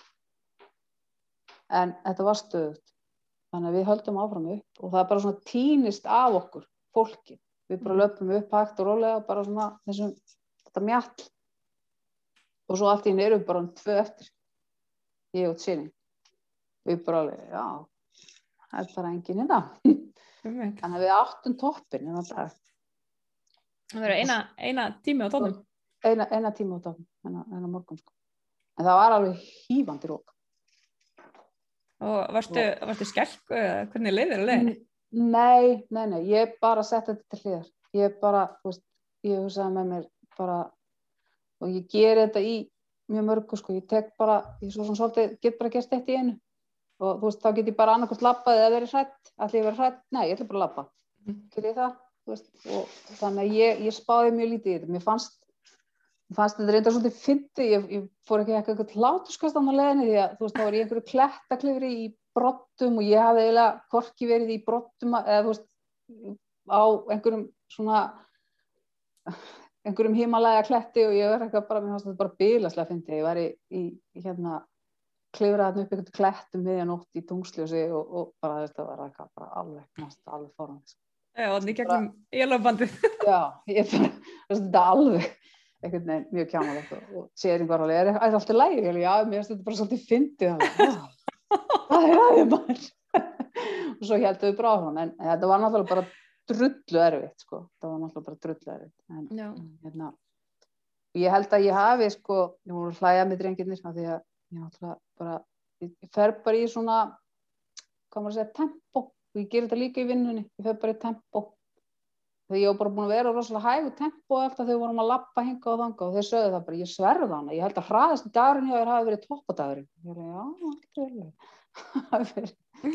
En þetta var stöðugt, þannig að við höldum áfram upp og það bara svona tínist af okkur, fólki. Við bara löpum upp hægt og rólega, bara svona þetta mjall. Og svo allt í einu erum við bara 2 eftir, ég og Tsini. Við bara alveg, já, það er bara enginn hérna. Þannig að við áttum toppinn en það dag. Það verður eina tími á toppnum. Eina tími á toppnum, en á morgun sko. En það var alveg hífandi rók. Og varstu skelk eða hvernig leið þér á leiðinni? Nei, ég bara setti þetta til hliðar. Ég bara, þú veist, ég hugsaði með mér bara, og ég geri þetta í mjög mörgu sko, ég tek bara, ég svo svolítið, get bara gert eitt í einu. Og þú veist, þá get ég bara annarkvort labbað eða verið hrædd, ætli ég verið hrædd, nei, ég ætla bara að labba. Ger ég það, þú veist, og þannig að ég spáði mjög lítið í þetta. Mér fannst þetta reyndar svolítið fyndið, ég fór ekki eitthvað hláturskast á leiðinni því að, þú veist, þá var ég einhverju klettaklifri í broddum og ég hafði eiginlega hvorki verið í broddum eða þú veist á einhverjum Himalaya kletti og ég var eitthvað bara, mér fannst þetta bara bilaslega fyndið. Ég var í klifraði þarna upp einhvern klettum miðjanótt í tungsljósi og bara þetta var eitthvað bara alveg fórhandi. Já, og þannig gegnum élabandið. Já, ég bara, þetta alveg einhvern veginn mjög kjánalegt og Sering var alveg, er alltaf lægi? Já, mér finnst þetta bara svolítið fyndið. Það er aðeins maður. Og svo heldum við bara áfram, en þetta var náttúrulega bara drullu erfitt, sko. En ég held að ég hafi, sko, ég voru hlæja með drengirnir, því að ég náttúrulega bara, ég fer bara í svona, hvað maður að segja, tempó, og ég ger þetta líka í vinnunni, ég fer bara í tempó. Þegar ég var bara búin að vera rosalega hægu tempó alltaf þegar við vorum að labba hingað og þangað og þeir sögðu það bara, ég sverða hana, ég held að hraðasti dagurinn hjá þér hafi verið toppadagurinn. Ég alveg,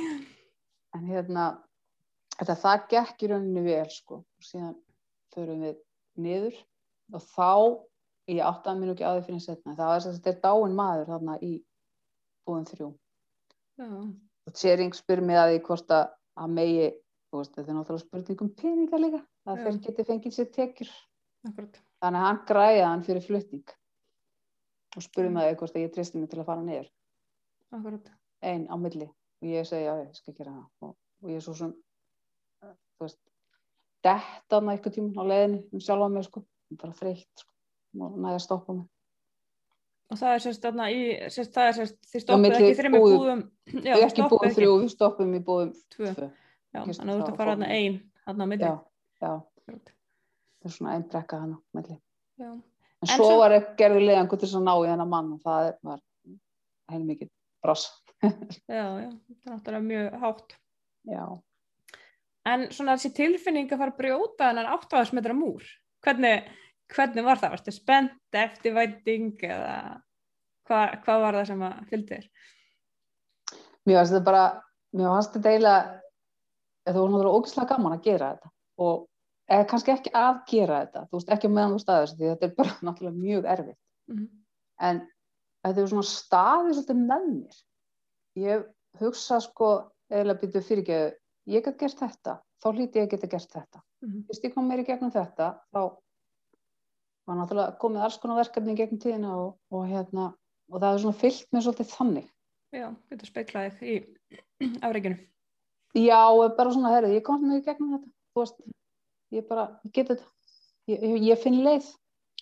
en það gekk í rauninni vel sko, og síðan förum við niður og þá, ég áttaði mér nú ekki á því fyrir seinna, það var þess að þetta er dáinn maður þarna í búðum 3. Já. Og Sering spyr mig að því hvort að megi, þú veist, þetta er náttúrulega spurning peninga líka, að þeir geti fengið sér tekjur. Akkurat. Þannig að hann græjaði hann fyrir flutning og spurði mig hvort að ég treysti mig til að fara niður. Akkurat. Ein á milli og ég segi já, ég skal gera það og ég svo sem, þú veist, detta þarna eitthvað tíma á leiðinni sjálfa mig sko, bara þreytt sko, og næði að stoppa mig. Og það er sérst þarna þið stoppuð ekki í 3 búðum. Já, ekki búðum 3, við stoppum í búðum 2. Já, þannig að þú ert að fara þarna þarna á milli. Já. Það er svona ein brekka þarna á milli. Já. En svo var gerði leiðan til þess að ná í þennan mann og það var heilmikið brass. Já, það er náttúrulega mjög hátt. Já. En svona þessi tilfinning að fara að brjóta þennan 8 metra múr, hvernig var það? Varstu spennt, eftirvænting eða hvað var það sem að fylgdi þér? Mér fannst þetta eiginlega það var náttúrulega ógeðslega gaman að gera þetta og eða kannski ekki að gera þetta, þú veist, ekki meðan þú staðist því þetta bara náttúrulega mjög erfitt. En þetta er svona staðið svolítið með mér. Ég hugsa sko, eða býtu fyrirgeðu, ég get gert þetta, þá hlýti ég geta gert þetta. Fyrst ég kom meir í gegnum þetta, þá var náttúrulega komið alls konar verkefni í gegnum tíðina og það er svona fyllt mér svolítið þannig. Já, getur speglaðið í afreikinu. Já, bara svona, herri, ég kom meir í gegnum þetta, þú veist, ég get þetta, ég finn leið.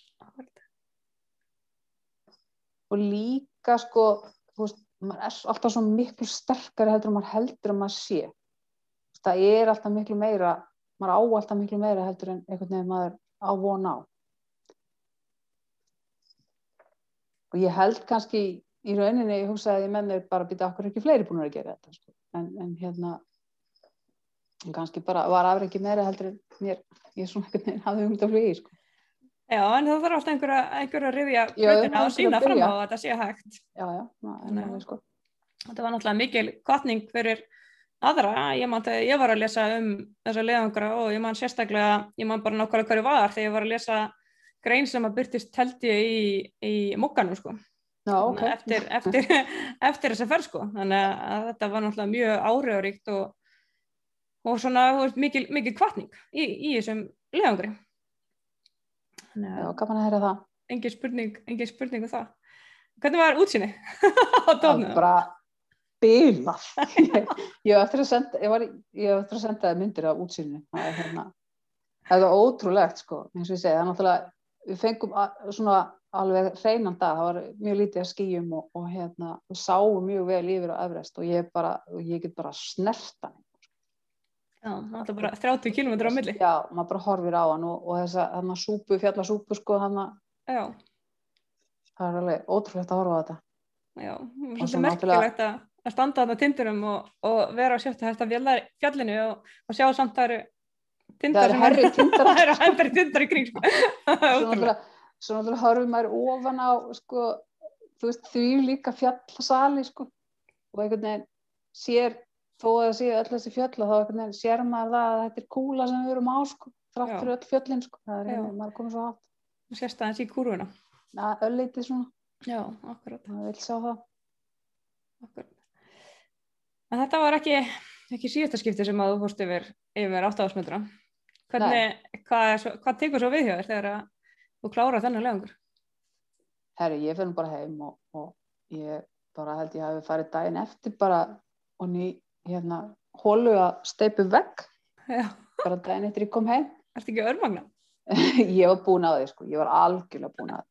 Og líka sko, þú veist, maður er alltaf svo miklu sterkari heldur en maður heldur að maður sé. Það er alltaf miklu meira, maður á alltaf miklu meira heldur en einhvern veginn maður á von á. Og ég held kannski í rauninni, ég hugsaði með mér bara býta okkur ekki fleiri búin að gera þetta. Sko. En kannski bara var afrekið meira heldur en mér, ég svona einhvern veginn hafði hugmynd á flugi, sko. Já, en það þarf alltaf einhver að rifja brautina og sýna fram á að þetta sé hægt. Já, sko. Þetta var náttúrulega mikil hvatning fyrir aðra. Ég var að lesa þessa leiðangra og ég man sérstaklega, ég man bara nákvæmlega hverju var þegar ég var að lesa grein sem að birtist held ég í Mogganum, sko. Já, ok. Eftir þessa ferð, sko. Þannig að þetta var náttúrulega mjög áhrifaríkt og svona mikil hvatning í þessum leiðangri. Já, gaman að heyra það. Engin spurning um það. Hvernig var útsýni á tófnum? Bara bilað. Ég hef eftir að senda það myndir af útsýni. Það var ótrúlegt, sko. Eins og ég segi, það er náttúrulega, við fengum svona alveg hreinan dag. Það var mjög lítið að skýjum og við sáum mjög vel yfir á Everest og ég get bara snerta hann. Já, það var bara 30 kilometrar á milli. Já, maður bara horfir á hann og þessa fjallasúpu, sko, Já. Það er alveg ótrúlegt að horfa á þetta. Já, svolítið merkilegt að standa þarna tindunum og vera á sjötta hæsta fjallinu og sjá samt það eru tindar sem hærri tindar. Það eru hærri tindar í kring, sko. Svo náttúrulega horfum maður ofan á, sko, þú veist, því líka fjallasali, sko, og einhvern veginn sér þó að það séu öll þessi fjöll og þá sér maður það að þetta er kúla sem við erum á, sko, þrátt fyrir öll fjöllin, sko. Það er maður komið svo hátt. Þú sést aðeins í kúrfuna. Ja, öllítið svona. Já, akkurat. Það vil sjá það. Akkurat. En þetta var ekki síðasta skipti sem að þú fórst yfir 8.000 metra. Hvað tekur svo við hjá þér þegar þú klárar þennan leiðangur? Herri, ég fer bara heim og ég bara held ég hafi farið daginn eftir bara og hólu að steypu vegg. Já. Bara daginn eftir ég kom heim. Ertu ekki örmagna? Ég var búin á því, sko. Ég var algjörlega búin á því.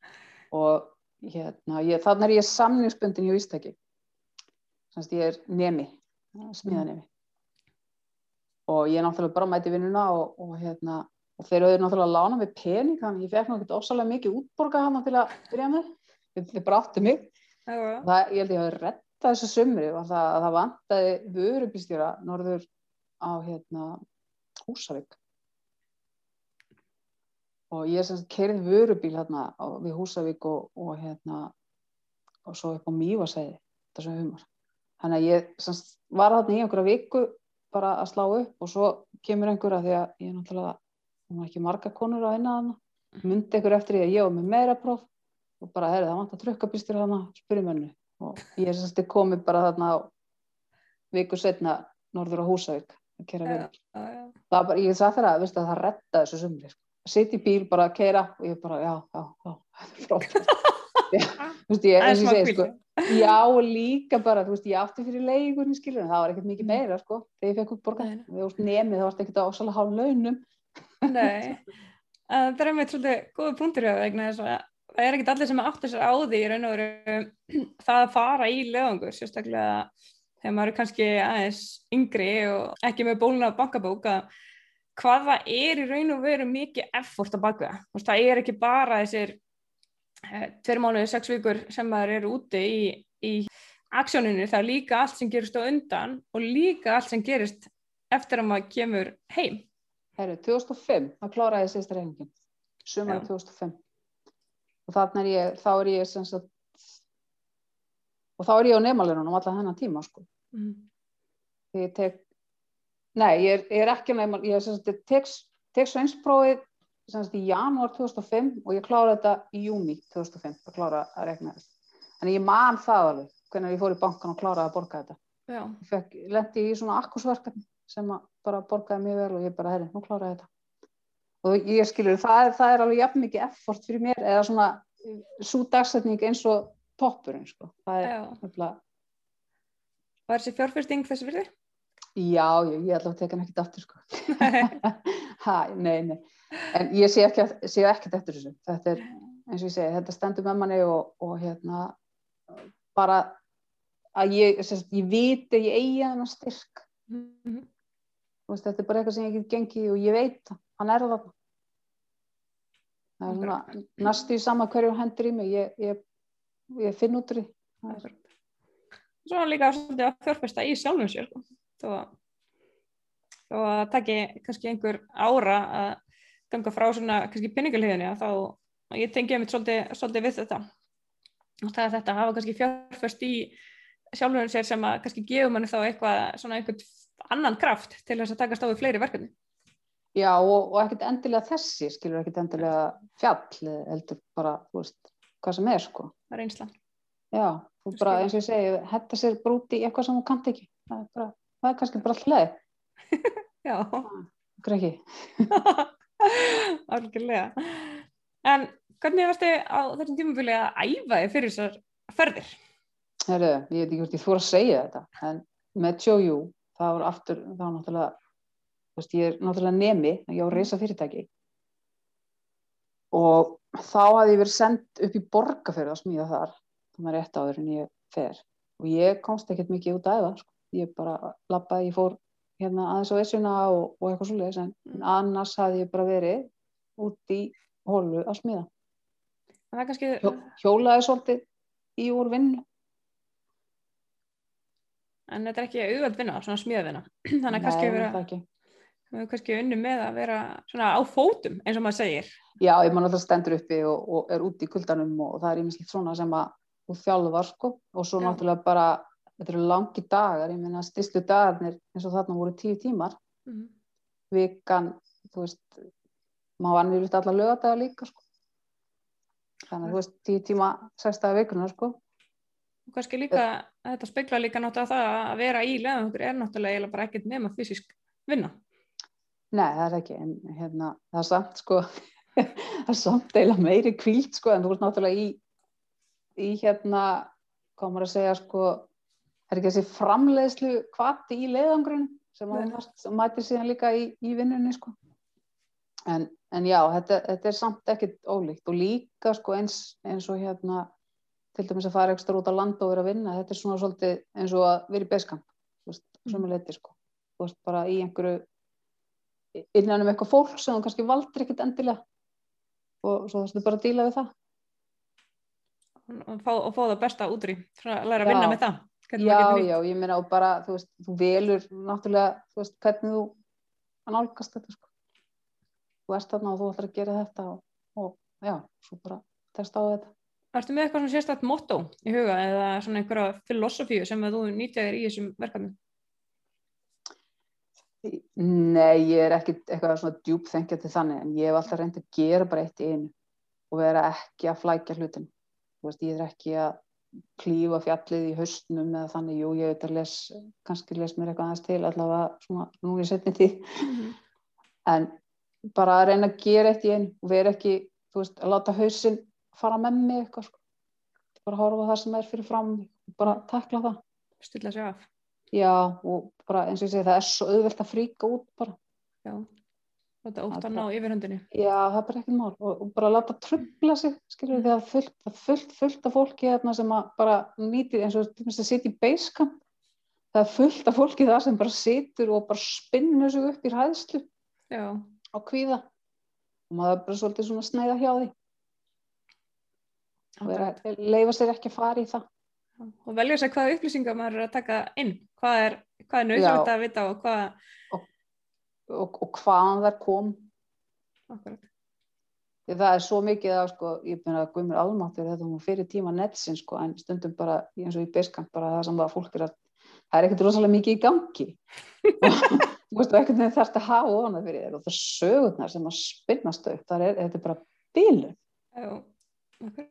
Og þannig er ég samningsbundin hjá Ístæki. Þannig ég er nemi, smíðanemi. Og ég náttúrulega bara mæti vinnuna og þeir auðvitað náttúrulega að lána mig pening, þannig ég fekk náttúrulega ofsalega mikið útborgað hana til að byrja með. Þeir bráttu mig. Ég held ég hafi redd þessu sumri var það að það vantaði vörubílstjóra norður á Húsavík og ég keyrði vörubíl við Húsavík og svo upp á Mývatnsheiði þetta sem humar. Þannig að ég var þarna í einhverja viku bara að slá upp og svo kemur einhverja því að ég náttúrulega ekki margar konur að vinna þarna. Myndi einhver eftir því að ég var með meira próf og bara það vantar trukkabílstjóra þarna, spurði mennu. Og ég er komið bara þarna viku setna norður á Húsavík að keyra vörubíl. Það var bara, ég sagði þér að það reddaði þessu sumri. Sitt í bíl, bara að keyra og ég bara, já, þetta er frábært. Já, og líka bara, ég átti fyrir leigunni, skilur, en það var ekkert mikið meira, sko, þegar ég fekk útborgað. Við varst nemið, það varst ekkert á ósalega hálf launum. Nei, það er einmitt svolítið góða punktur vegna þess að það er ekkert allir sem áttu sér á því í raun og veru það að fara í leiðangur, sérstaklega þegar maður er kannski aðeins yngri og ekki með bóluna bankabók að hvað það er í raun og veru mikið effort á bakvega. Það er ekki bara þessir 2 mánuði, 6 vikur sem maður er úti í aksjóninu, það er líka allt sem gerist á undan og líka allt sem gerist eftir að maður kemur heim. 2005, það kláraði ég síðasta reyningin, sumarið 2005. Og þá er ég sem sagt og þá er ég á nemalínunum allan þennan tíma, sko. Þegar ég tek Nei, ég er ekki nema, ég tek sveinsprófið í janúar 2005 og ég kláraði þetta í júní 2005 að klára að rekna þetta. Þannig ég man það alveg, hvernig ég fór í bankan og kláraði að borga þetta. Já. Ég lenti í svona akkursverkefni sem bara borgaði mjög vel og ég bara, nú kláraði þetta. Og ég skilur, það er alveg jafn mikið effort fyrir mér, eða svona sú dagsetning eins og toppurinn, sko. Það er nefnilega. Var þessi fjárfesting þessi virði? Já, ég ætla að teka hann ekkert aftur, sko. Nei. En ég sé ekkert eftir þessu. Þetta er, eins og ég segi, þetta stendur með manni og bara að ég viti að ég eigi þennan styrk. Þetta er bara eitthvað sem ég get gengið og ég veit það, hann er þarna. Það er svona næstu í sama hverju hendur í mig, ég finn út úr því. Svona líka svolítið að fjárfesta í sjálfum sér, þó að taki kannski einhver ára að ganga frá svona kannski peningaliðinni, þá ég tengi mig svolítið við þetta. Og það er þetta að hafa kannski fjárfest í sjálfum sér sem að kannski gefur manni þá einhvern annan kraft til þess að takast á við fleiri verkefni. Já, og ekkert endilega þessi, skilur ekkert endilega fjall, heldur bara, hvað sem er, sko. Það er reynslan. Já, þú bara, eins og ég segi, hetta sér bara út í eitthvað sem þú kannt ekki. Það er kannski bara alltaf leið. Já. Okkur ekki. Algjörlega. En hvernig varstu á þessum tímabili að æfa þig fyrir þessar ferðir? Ég veit ekki hvort ég þóra að segja þetta, en með Joju, það var náttúrulega, ég er náttúrulega nemi, ég á reisa fyrirtæki og þá hafði ég verið send upp í Borgarfjörð að smíða þar, það var rétt áður en ég fer og ég komst ekkert mikið út að æfa, sko. Ég bara labbaði, ég fór aðeins á Esjuna og eitthvað svoleiðis, en annars hafði ég bara verið út í holu að smíða. Það er kannski hjólaði svolítið í úr vinnu. En þetta er ekki auðveld vinna, svona smíðavinna. Þannig að kannski við kannski unnum með að vera svona á fótum, eins og maður segir. Já, ég man alltaf stendur uppi og er úti í kuldanum og það er ýmislegt svona sem að þú þjálfar, sko. Og svo náttúrulega bara, þetta eru langi dagar, ég meina stystu dagarnir eins og þarna voru 10 tímar. Vikan, maður vann við alla laugardaga líka, sko. Þannig að 10 tíma 6 daga vikunar, sko. Og kannski líka, þetta speglar líka náttúrulega það að vera í leiðangur er náttúrulega bara ekkert nema fysisk vinna. Nei, það er ekki, en það er samt, sko, það er samt eiginlega meiri hvíld, sko, en þú ert náttúrulega í hvað maður að segja, sko, það er ekki þessi framleiðslu hvati í leiðangurinn sem mætir síðan líka í vinnunni, sko. En já, þetta er samt ekkert ólíkt og líka, sko, eins og til dæmis að fara ekstra út á land og vera að vinna, þetta er svona svolítið eins og að vera í beiskamp, svona leiti, sko. Þú veist, bara í einhverju, innan eitthvað fólk sem þú kannski valdir ekkert endilega og svo þarfstu bara að díla við það. Og fá það besta út úr í, að læra að vinna með það. Já, ég meina og bara, þú velur náttúrulega, hvernig þú nálgast þetta, sko. Þú ert þarna og þú ætlar að gera þetta og já, svo bara testa á þetta. Ertu með eitthvað svona sérstakt motto í huga eða svona einhverja filosofíu sem að þú nýtjaðir í þessum verkefnum? Nei, ég er ekki eitthvað svona djúpþengjandi þannig, en ég hef alltaf reynt að gera bara eitt í einu og vera ekki að flækja hlutin. Ég er ekki að klífa fjallið í haustnum eða þannig, jú, ég veit að kannski les mér eitthvað aðeins til allavega svona nú í seinni tíð. En bara að reyna að gera eitt í einu og vera ekki, að láta hausinn fara með mig eitthvað, sko. Bara horfa það sem er fyrir fram og bara takla það. Stilla sig af. Já, og bara eins og ég segi, það er svo auðvelt að fríka út bara. Já, þetta ótt að ná yfirhöndinni. Já, það er bara ekkert mál og bara láta trufla sig, skilur því að fullt af fólki sem að bara nýtir, eins og að sitja í beiskamp. Það er fullt af fólki það sem bara situr og bara spinnur sig upp í hræðslu. Já. Á kvíða. Og maður er bara svolítið svona sneiða hjá því. Leyfa sér ekki að fara í það. Og velja sér hvaða upplýsingar maður er að taka inn. Hvað er nauðsynlegt að vita og hvað... Og hvaðan það kom. Akkurat. Það er svo mikið að, sko, ég meina að Guðmur almáttur þetta nú fyrir tíma netsinn, sko, en stundum bara, eins og í beiskamp, bara það sem bara fólk það er ekkert rosalega mikið í gangi. þú veist, einhvern veginn þarfst að hafa ofan það fyrir þér og það sögurnar sem að spinnast upp, þetta bara bílun. Já, okkur.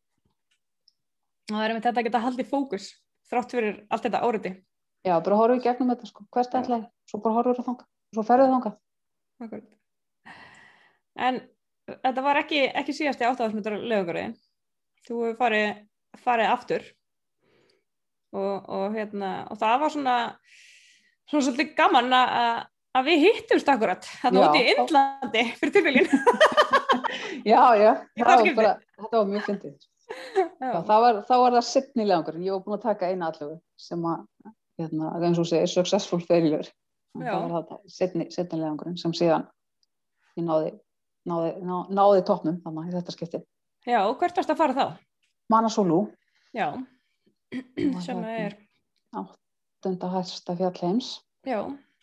Það með þetta að geta haldið fókus, þrátt fyrir allt þetta áriði. Já, bara horfum við gegnum þetta, sko, hvert ætlaði, svo bara horfum við að þanga, svo ferðum við þanga. Akkurat. En þetta var ekki síðasti 8.000 metrar laugardagurinn. Þú hefur farið aftur og það var svona svolítið gaman að við hittumst akkurat þarna úti í Indlandi fyrir tilviljun. Já, þetta var mjög fyndið. Þá var það seinni leiðangurinn. Ég var búin að taka eina allavega sem að, eins og segir, successful failure. Það var þetta seinni leiðangurinn sem síðan ég náði toppnum þannig í þetta skipti. Já, og hvert varst að fara þá? Manasolu. Já, sem er 8. hæsta fjall heims. Já.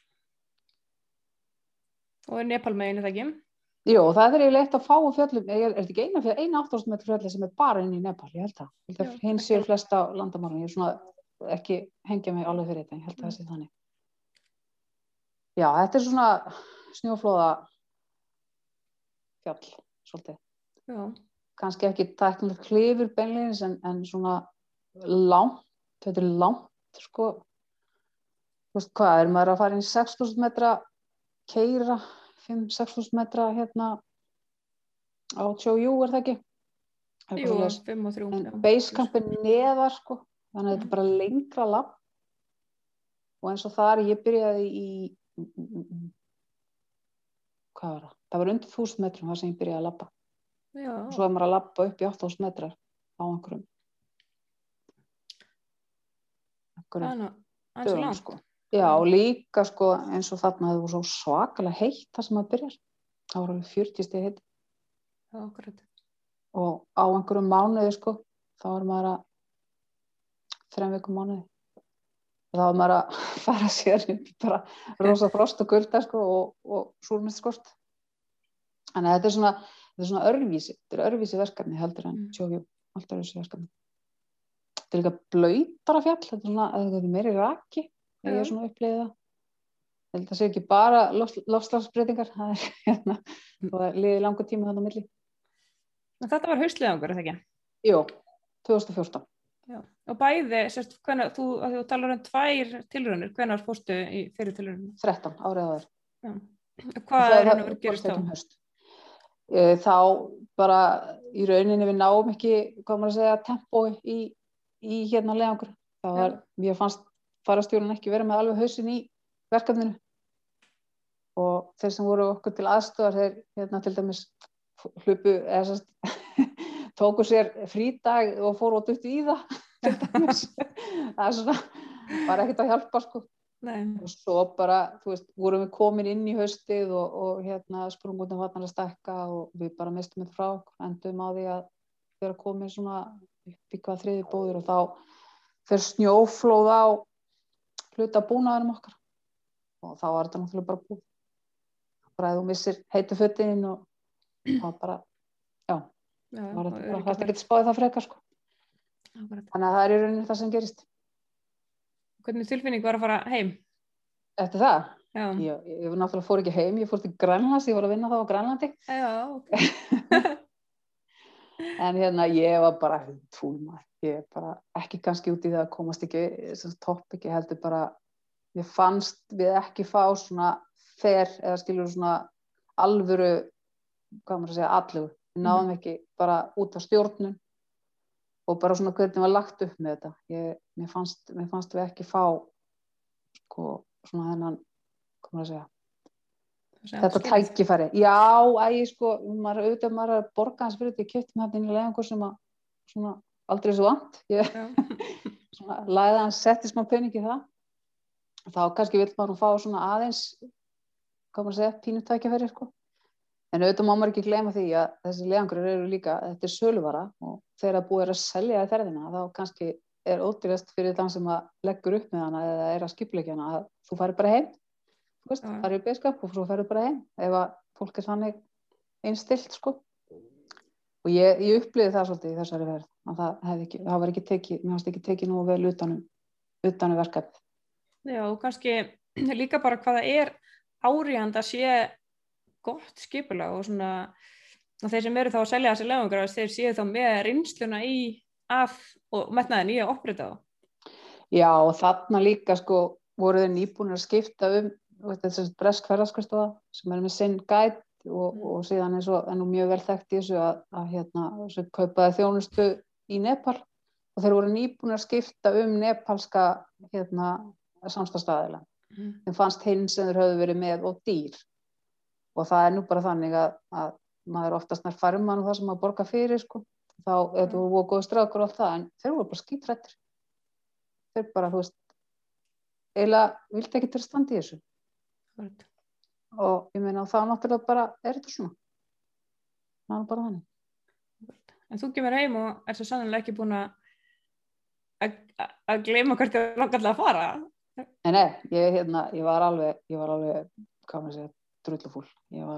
Og er Nepal megin, er það ekki? Jú, það er eiginlega eitt af fáum fjöllum, er þetta ekki eina 8.000 metrar fjalli sem er bara inn í Nepal, ég held það. Hins séu flest á landamærunum, ég er svona ekki hengja mig alveg fyrir þetta, ég held það sé þannig. Já, þetta er svona snjóflóða fjall, svolítið. Já. Kannski ekki tæknilegt klifur beinleinis en svona langt, þetta er langt, sko. Þú veist hvað, er maður að fara inn í 6.000 metra, keyra 5-6.000 metra á Choyu, er það ekki? Jú, 5 og 3. En basecamp er neðar, sko, þannig að þetta er bara lengra lapp. Og eins og þar, ég byrjaði í, hvað var það? Það var undir 1.000 metrum þar sem ég byrjaði að labba. Já. Og svo er maður að labba upp í 8.000 metrar á einhverjum dögum, sko. Já, og líka, sko, eins og þarna það var svo svakalega heitt þar sem maður byrjar. Það var alveg 40 stig heitt. Já, akkurat. Og á einhverjum mánuði, sko, þá var maður að 3 vikum mánuði. Og þá var maður að fara sér bara rosa frost og kulda, sko, og súrmyndskort. Þannig að þetta er svona örvísi verkefni heldur en Choyu, allt örvísi verkefni. Þetta er líka blautara fjall, þetta er meiri raki. Ég er svona upplifið það. Ég held að sé ekki bara loftslagsbreytingar, það er og það liði langur tíma þarna á milli. En þetta var haustleiðangur, er það ekki? Jú, 2014. Já. Og bæði, sérst, þú talar 2 tilraunir, hvenær fórstu í fyrir tilrauninu? 13, árið áður. Já. Hvað er að gerast þá? Þá bara í rauninni við náum ekki, hvað maður að segja, tempói í leiðangur. Það var, mér fannst farastjórinn ekki vera með alveg hausinn í verkefninu og þeir sem voru okkur til aðstoðar, þeir til dæmis hlupu eða tóku sér frídag og fóru og duttu í það til dæmis. Það er svona, var ekkert að hjálpa, sko. Nei. Og svo bara, þú veist, vorum við komin inn í haustið og sprungutin vatnar að stækka og við bara mistum þetta frá okkur, endum á því að vera komin svona upp í hvað 3. bóður og þá fer snjóflóð á hluta búnaðinum okkar og þá var þetta náttúrulega bara búið. Bara að þú missir heitu fötin og það bara, var þetta bara ekki spáði það frekar, sko. Þannig að það er í rauninni það sem gerist. Hvernig tilfinning var að fara heim? Eftir það? Já. Ég náttúrulega fór ekki heim, ég fór til Grænlands, ég var að vinna þá á Grænlandi. Já, ok. En ég var bara túlmaður. Ég bara ekki kannski út í það að komast ekki topp ekki heldur bara mér fannst við ekki fá svona eða skilur svona alvöru hvað maður að segja allugu við náðum ekki bara út af stjórnun og bara svona hvernig var lagt upp með þetta mér fannst við ekki fá sko svona þennan hvað maður að segja þetta tækifæri sko maður að borga hans fyrir þetta ég keypti með þetta inn í leiðangur sem að svona aldrei svo vant ég lagði hans setti smá pening í það þá kannski vill maður fá svona aðeins hvað maður að segja, pínu tækifæri sko. En auðvitað má maður ekki gleyma því að þessi leiðangrar eru líka, þetta er söluvara og þegar búið að selja í ferðina þá kannski er ódýrast fyrir þann sem að leggur upp með hana eða er að skipuleggja hana að þú farir bara heim þú veist, farir í beiskap og svo farir bara heim ef að fólk er þannig einstilt sko. Og ég upplifði það svolítið í þessari ferð að það var ekki tekið, mér fannst ekki tekið nú vel utanum verkefnið. Já, og kannski líka bara hvað það áríðandi að sé gott skipulag og svona og þeir sem eru þá að selja þessi leiðangur þeir séu þá með reynsluna og metnaðin í að opprita þá. Já, og þarna líka sko voru þeir nýbúnir að skipta þessi bresk ferðaskrifstofa sem með sinn guide og síðan eins og nú mjög vel þekkt í þessu að kaupaði þjónustu í Nepal og þeir voru nýbúnir að skipta nepalska samstarfsaðila. Þeim fannst hinn sem þeir höfðu verið með og dýr og það nú bara þannig að maður oftast nær farmann og það sem maður borga fyrir sko. Þá þetta voru góð strákur og allt það en þeir voru bara skítrættir. Þeir bara, þú veist, eiginlega vildi ekki til að standa í þessu. Og ég meina þá náttúrulega bara þetta svona. Það bara þannig. En þú kemur heim og svo sannlega ekki búin að gleyma hvert þið langar að fara? Nei, ég var alveg, hvað maður segja, drullufúll.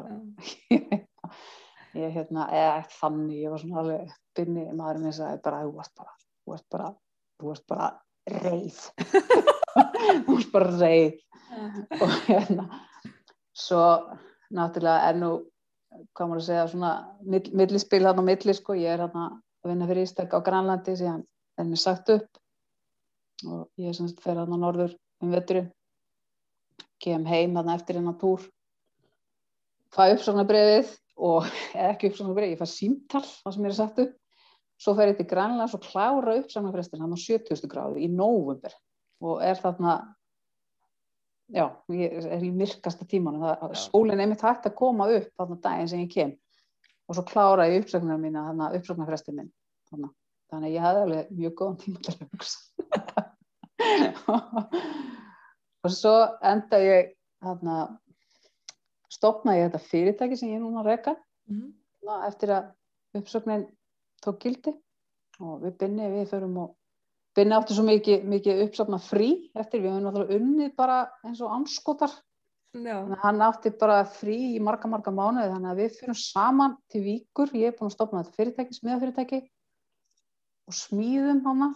Ég þannig, ég var svona alveg binni, maðurinn minn sagði bara, þú varst bara reið. Þú varst bara reið. Og svo náttúrulega nú, hvað maður að segja, svona millispil þarna á milli, sko, ég þarna að vinna fyrir Ístak á Grænlandi, síðan mér sagt upp og ég semst fer þarna norður veturinn, kem heim þarna eftir hennar túr, fæ uppsagnarbréfið og ekki uppsagnarbréfið, ég fæ símtal það sem mér sagt upp, svo fer ég til Grænlands og klára uppsagnarfrestin þarna á 70. gráðu í nóvember og þarna já, ég í myrkasta tímanum, sólin einmitt hægt að koma upp þarna daginn sem ég kem og svo klára ég uppsagnarna mína, þarna uppsagnarfrestin minn þarna. Þannig að ég hafði alveg mjög góðan tíma til að hugsa. Og svo enda ég stofnaði ég þetta fyrirtæki sem ég núna reka eftir að uppsögnin tók gildi og við förum og Binni átti svo mikið uppsafna frí eftir, við höfum náttúrulega unnið bara eins og andskotar. Þannig að hann átti bara frí í marga mánuði, þannig að við förum saman til Víkur, ég búin að stofna þetta fyrirtæki, smíðafyrirtæki og smíðum hana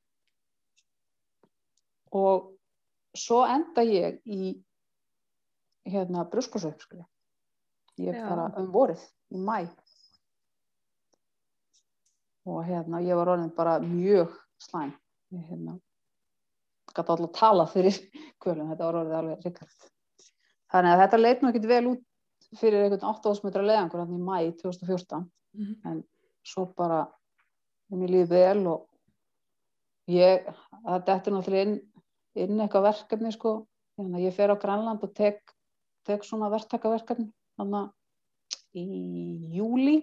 og svo enda ég í brjóstkorsuppskurði. Ég bara vorið í maí og ég var orðin bara mjög slæm. Ég gat alltaf talað fyrir kvölum, þetta var orðið alveg hrikalegt. Þannig að þetta leit nú ekkert vel út fyrir einhvern 8.000 metra leiðangur í maí 2014 en svo bara mér líði vel og þetta er náttúrulega inn eitthvað verkefni sko, þannig að ég fer á Grænland og tek svona verktakaverkefni þannig í júlí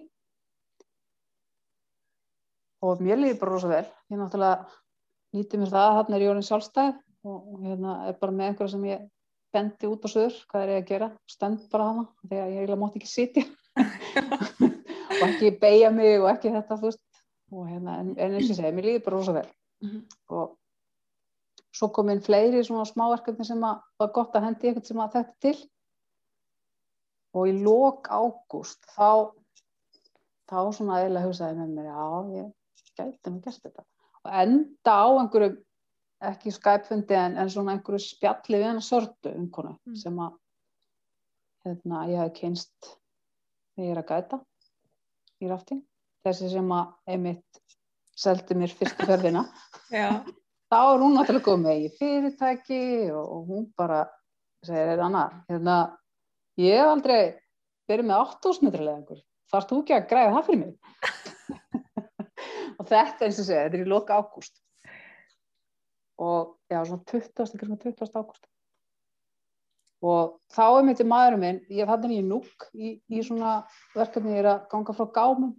og mér líði bara rosa vel, ég náttúrulega nýti mér það, þarna ég orðin sjálfstæð og bara með einhverja sem ég bendi út á suður, hvað ég að gera stend bara hana, þegar ég eiginlega mátti ekki sitja og ekki beygja mig og ekki þetta, þú veist og en eins og ég segi, mér líði bara rosa vel og svo kom inn fleiri svona smáverkefni sem var gott að hendi eitthvað sem að þetta til og í lok ágúst þá svona eiginlega hugsaði með mér, já, ég gæti nú gert þetta og enda á einhverju ekki Skype-fundi en svona einhverju spjalli við hana Sördu konu sem að ég hafði kynnst þegar ég að gæta í rafting þessi sem að einmitt seldi mér fyrstu ferðina þá hún náttúrulega komið í fyrirtæki og hún bara segir Anna, ég hef aldrei verið með 8.000 metra leiðangur, þarft þú ekki að græða það fyrir mig og þetta eins og segja, þetta í lok ágúst og já, svona 20. ágúst og þá einmitt maðurinn minn, ég fann henni í Núk í svona verkefni ég að ganga frá gámum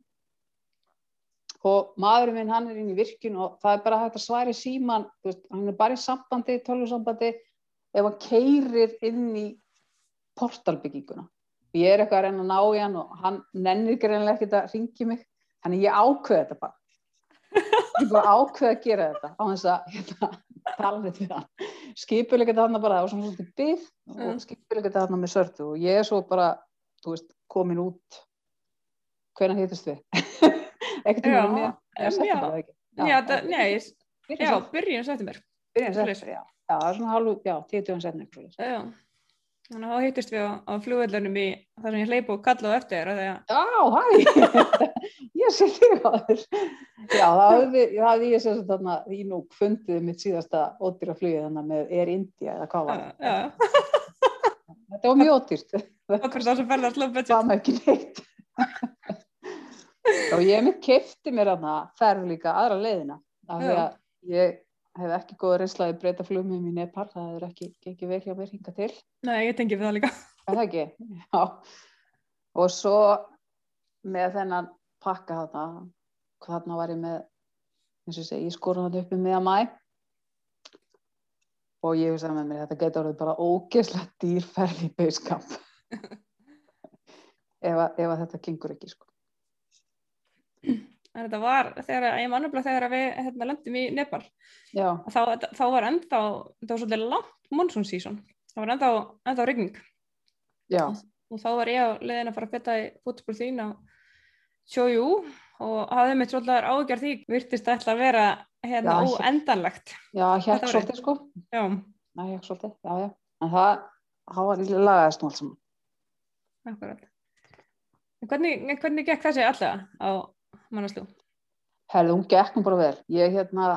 og maðurinn minn, hann inn í virkjun og það bara hægt að svara í síman, hann bara í sambandi, tölvusambandi ef hann keyrir inn í portalbygginguna ég eitthvað að reyna að ná í hann og hann nennir greinlega ekkert að hringja mig þannig ég ákveði þetta bara ég bara ákveði að gera þetta á þess að tala þetta við hann skipulega þarna bara, það var svona svolítið bið og skipulega þarna með Sördu og ég svo bara, þú veist, komin út hvenær hittust við ekkert tíma með september ekki byrjun september Já, það svona hálfu, 10 dögum setna eitthvað. Já. Þannig að þá hittist við á flugvöllunum í þar sem ég hleyp og kallaði á eftir þér. Já, hæ, ég sé þig á þér. Já, það hafði ég sem sagt þarna í Núk fundið mitt síðasta ódýra flugið þannig með Air India eða hvað var það. Já. Þetta var mjög ódýrt. Það fyrir það sem ferðar slow budget. Það var ekki neitt. Og ég mitt keypti mér þarna ferð líka aðra leiðina. Af því að ég hef ekki góða reynsla að breyta flugum í Nepal, það hefur ekki gengið vel hjá mér hingað til. Nei, ég tengi við það líka. Er það ekki? Já. Og svo með þennan pakka þarna var ég með, eins og ég segi, ég skora þarna upp í miðjan maí. Og ég hugsaði með mér, þetta getur orðið bara ógeðslega dýrferð í basecamp. ef þetta gengur ekki, sko. En þetta var, ég man nefnilega þegar við lendum í Nepal. Já. Þá var ennþá, það var svolítið langt monsoon season. Það var ennþá rigning. Já. Og þá var ég á leiðin að fara að feta í fótspor þín á Choyu og hafði mitt svolítið ágjörð því virtist ætla að vera óendanlegt. Já, hér svolítið, sko. Já. Það hér svolítið, já. En það var líka lagaðist nú alls saman. Akkurat. Hvernig gekk þessi allega á Manaslu? Herðu, hún gekk nú bara vel. Ég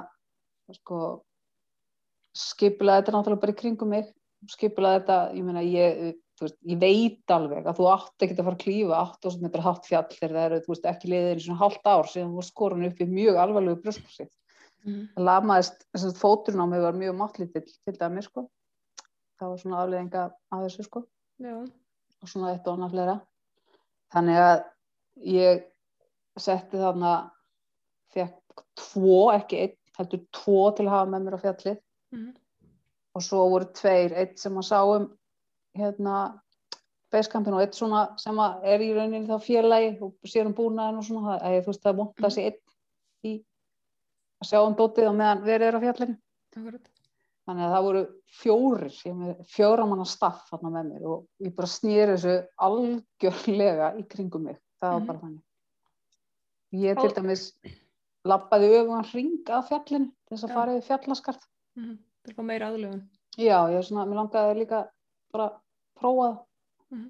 skipulaði þetta náttúrulega bara í kringum mig. Skipulaði þetta, ég meina, ég veit alveg að þú átt ekki að fara að klífa 8.000 metra hátt fjall þegar það eru, ekki liðið í svona hálft ár síðan þú skorun upp í mjög alvarlegu brjóstkrossi. Það lamaðist, fóturinn á mig var mjög máttlítill til dæmis, sko. Það var svona afleiðinga af þessu, sko. Já. Og svona eitt og annað fleira. Þannig að ég setti þarna, fekk 2, ekki 1, heldur 2 til að hafa með mér á fjallið. Og svo voru 2, 1 sem að sá basecampin og 1 svona sem að er í rauninni þá félagi og sér búnaðinn og svona, það monta þessi 1 í að sjá dótið á meðan verið er á fjallinu. Þannig að það voru 4, ég með 4 manna staff þarna með mér og ég bara snýri þessu algjörlega í kringum mig. Það var bara þannig. Ég til dæmis labbaði öfugan hring að fjallinu til þess að fara yfir fjallaskarð. Til að fá meira aðlögun. Já, mér langaði líka bara að prófa það.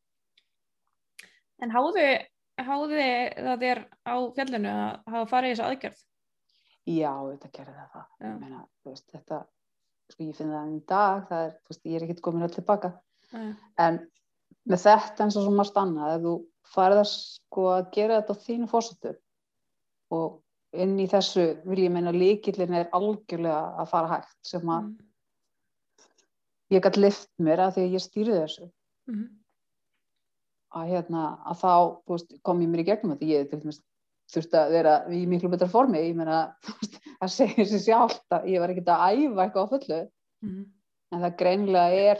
En háði það þér á fjallinu að hafa farið í þessa aðgerð? Já, þetta gerði það. Ég meina, þetta, ég finn það í dag, það er, ég er ekkert komin öll tilbaka. En með þetta eins og svo margt annað, ef þú farið að gera þetta á þínu forsendum og inn í þessu vil ég meina lykillinn er algjörlega að fara hægt sem að ég gat lyft mér að því að ég stýrði þessu að þá kom ég mér í gegnum þetta. Ég til dæmis þurfti að vera í miklu betra formi, ég meina það segir sér sjálft að ég var ekkert að æfa eitthvað á fullu en það greinilega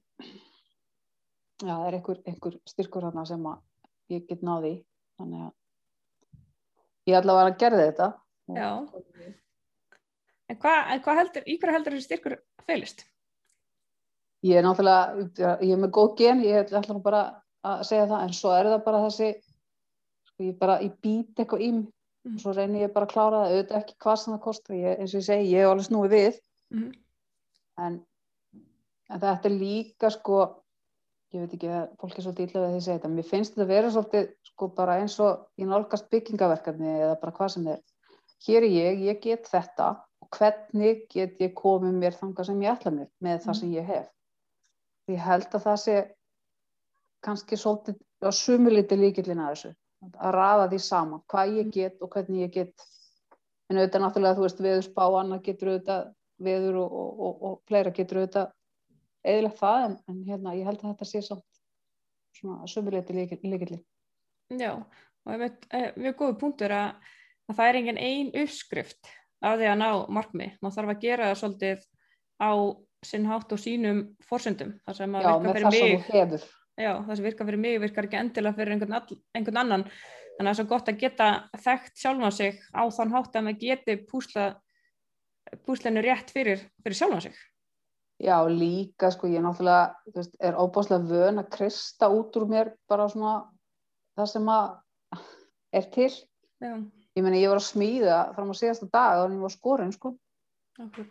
það er einhver styrkur þarna sem að ég get náði, þannig að ég allavega að gera þetta. Já. En hvað heldur, í hverju heldur þessi styrkur felist? Ég er náttúrulega, ég er með góð gen, ég ætla nú bara að segja það, en svo er það bara þessi, ég být eitthvað í mig, og svo reyni ég bara að klára það, auðvitað ekki hvað sem það kostar, eins og ég segi, ég hef alveg snúið við, en þetta er líka, ég veit ekki að fólk er svolítið illa við því að segja þetta, mér finnst þetta að vera svolítið bara eins og ég nálgast byggingaverkefni eða bara hvað sem er. Hér er ég get þetta og hvernig get ég komið mér þangað sem ég ætla mér með það sem ég hef. Ég held að það sé kannski svolítið á sumuliti lykillinn að þessu, að raða því saman, hvað ég get og hvernig ég get. En auðvitað náttúrulega, veðurspá, annað getur auðvitað, veður og fleira getur auðvitað eðlilegt það, en ég held að þetta sé samt svona sömuleyti lykillinn. Já, og mjög góður punktur að það er engin ein uppskrift af því að ná markmið. Maður þarf að gera það svolítið á sinn hátt og sínum forsendum. Það sem að virka fyrir mig. Já, það sem virkar fyrir mig virkar ekki endilega fyrir einhvern annan. Þannig að það er svo gott að geta þekkt sjálfan sig á þann hátt að maður geti púslinu rétt fyrir sjálfan sig. Já, líka, ég náttúrulega, er óbáslega vön að kreista út úr mér bara svona það sem að er til. Já. Ég meina, ég var að smíða fram á síðasta dag og ég var skorin, Akkurat.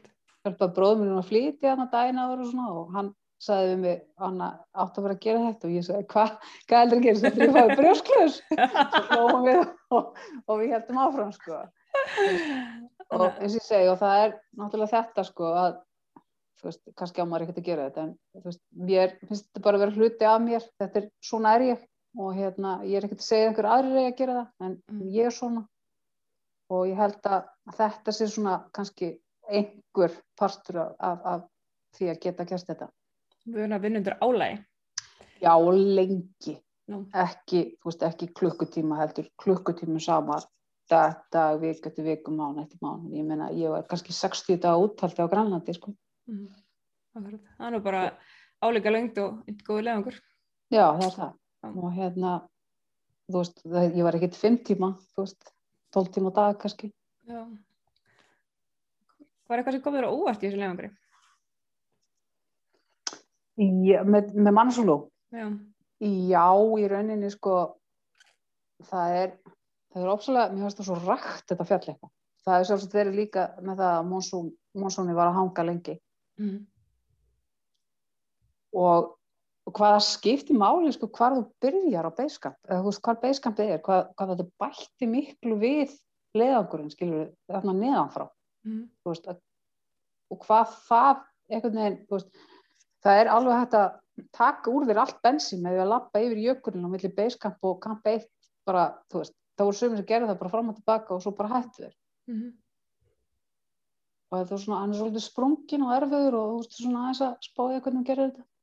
hjálpaði bróður minn að flytja þarna daginn áður og svona og hann sagði við mig, Anna, áttu að vera að gera þetta og ég sagði, hvað heldur að gera þetta? Ég fæði brjósklaus. Svo hlóðum við og við heldum áfram, sko. Og eins og ég segi, og það er náttúrulega þetta, sko, að, þú veist, kannski á maður ekkert að gera þetta, en þú veist, mér finnst þetta bara að vera hluti af mér, þetta svona er ég og ég er ekkert að segja einhver aðrir að gera það, en ég er svona og ég held að þetta sé svona kannski einhver partur af því að geta gert þetta. Við erum að vinna undir álagi. Já, lengi. Ekki, þú veist, ekki klukkutíma heldur, klukkutíma saman, dag, viku eftir viku, mánuð eftir mánuð. Ég meina, ég var kannski 60 daga úthaldi á Grænlandi, sko. Það er nú bara álíka lengt og einn góður leiðangur. Já, það er það. Og þú veist, ég var ekkert 5 tíma, þú veist, 12 tíma á dag kannski. Já. Hvað er eitthvað sem kom þér á óvart í þessu leiðangri? Já, með Manaslu? Já. Já, í rauninni, sko, það er ofsalega, mér finnst það svo rakt þetta fjall eitthvað. Það er sjálfsagt verið líka með það að monsúni var að hanga lengi. Og hvað það skiptir máli, sko, hvar þú byrjar á basecamp, eða þú veist, hvar basecampið er, hvað þetta bætti miklu við leiðangurinn, skilur við, þarna neðanfrá. Þú veist, og hvað það, einhvern veginn, þú veist, það er alveg hægt að taka úr þér allt bensín með því að labba yfir jökulinn á milli basecamp og camp 1 bara, þú veist, það voru sumir sem gerðu það bara fram og tilbaka og svo bara hættu þér. Og þetta var svona, hann er svolítið sprunginn og erfiður og þú veist, svona aðeins að spáði hvernig hann gerir þetta.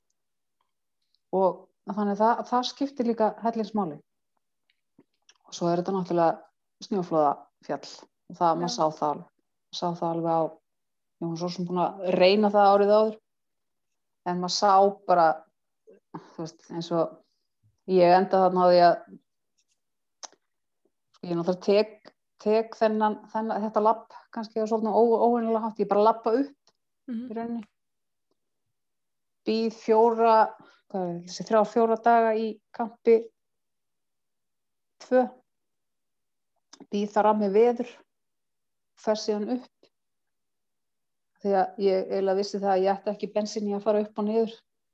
Og þannig það skiptir líka hellingsmáli. Og svo er þetta náttúrulega snjóflóðafjall og það, maður sá það alveg á, ég var svo sem búin að reyna það árið áður. En maður sá bara, þú veist, eins og ég enda þarna á því að ég náttúrulega tek þetta labb kannski á svolítið óvenjulega hátt, ég bara labba upp í rauninni. Bíð 3-4 daga í kampi 2. Bíð þar af með veður, fer síðan upp. Því að ég eiginlega vissi það að ég ætti ekki bensín í að fara upp og niður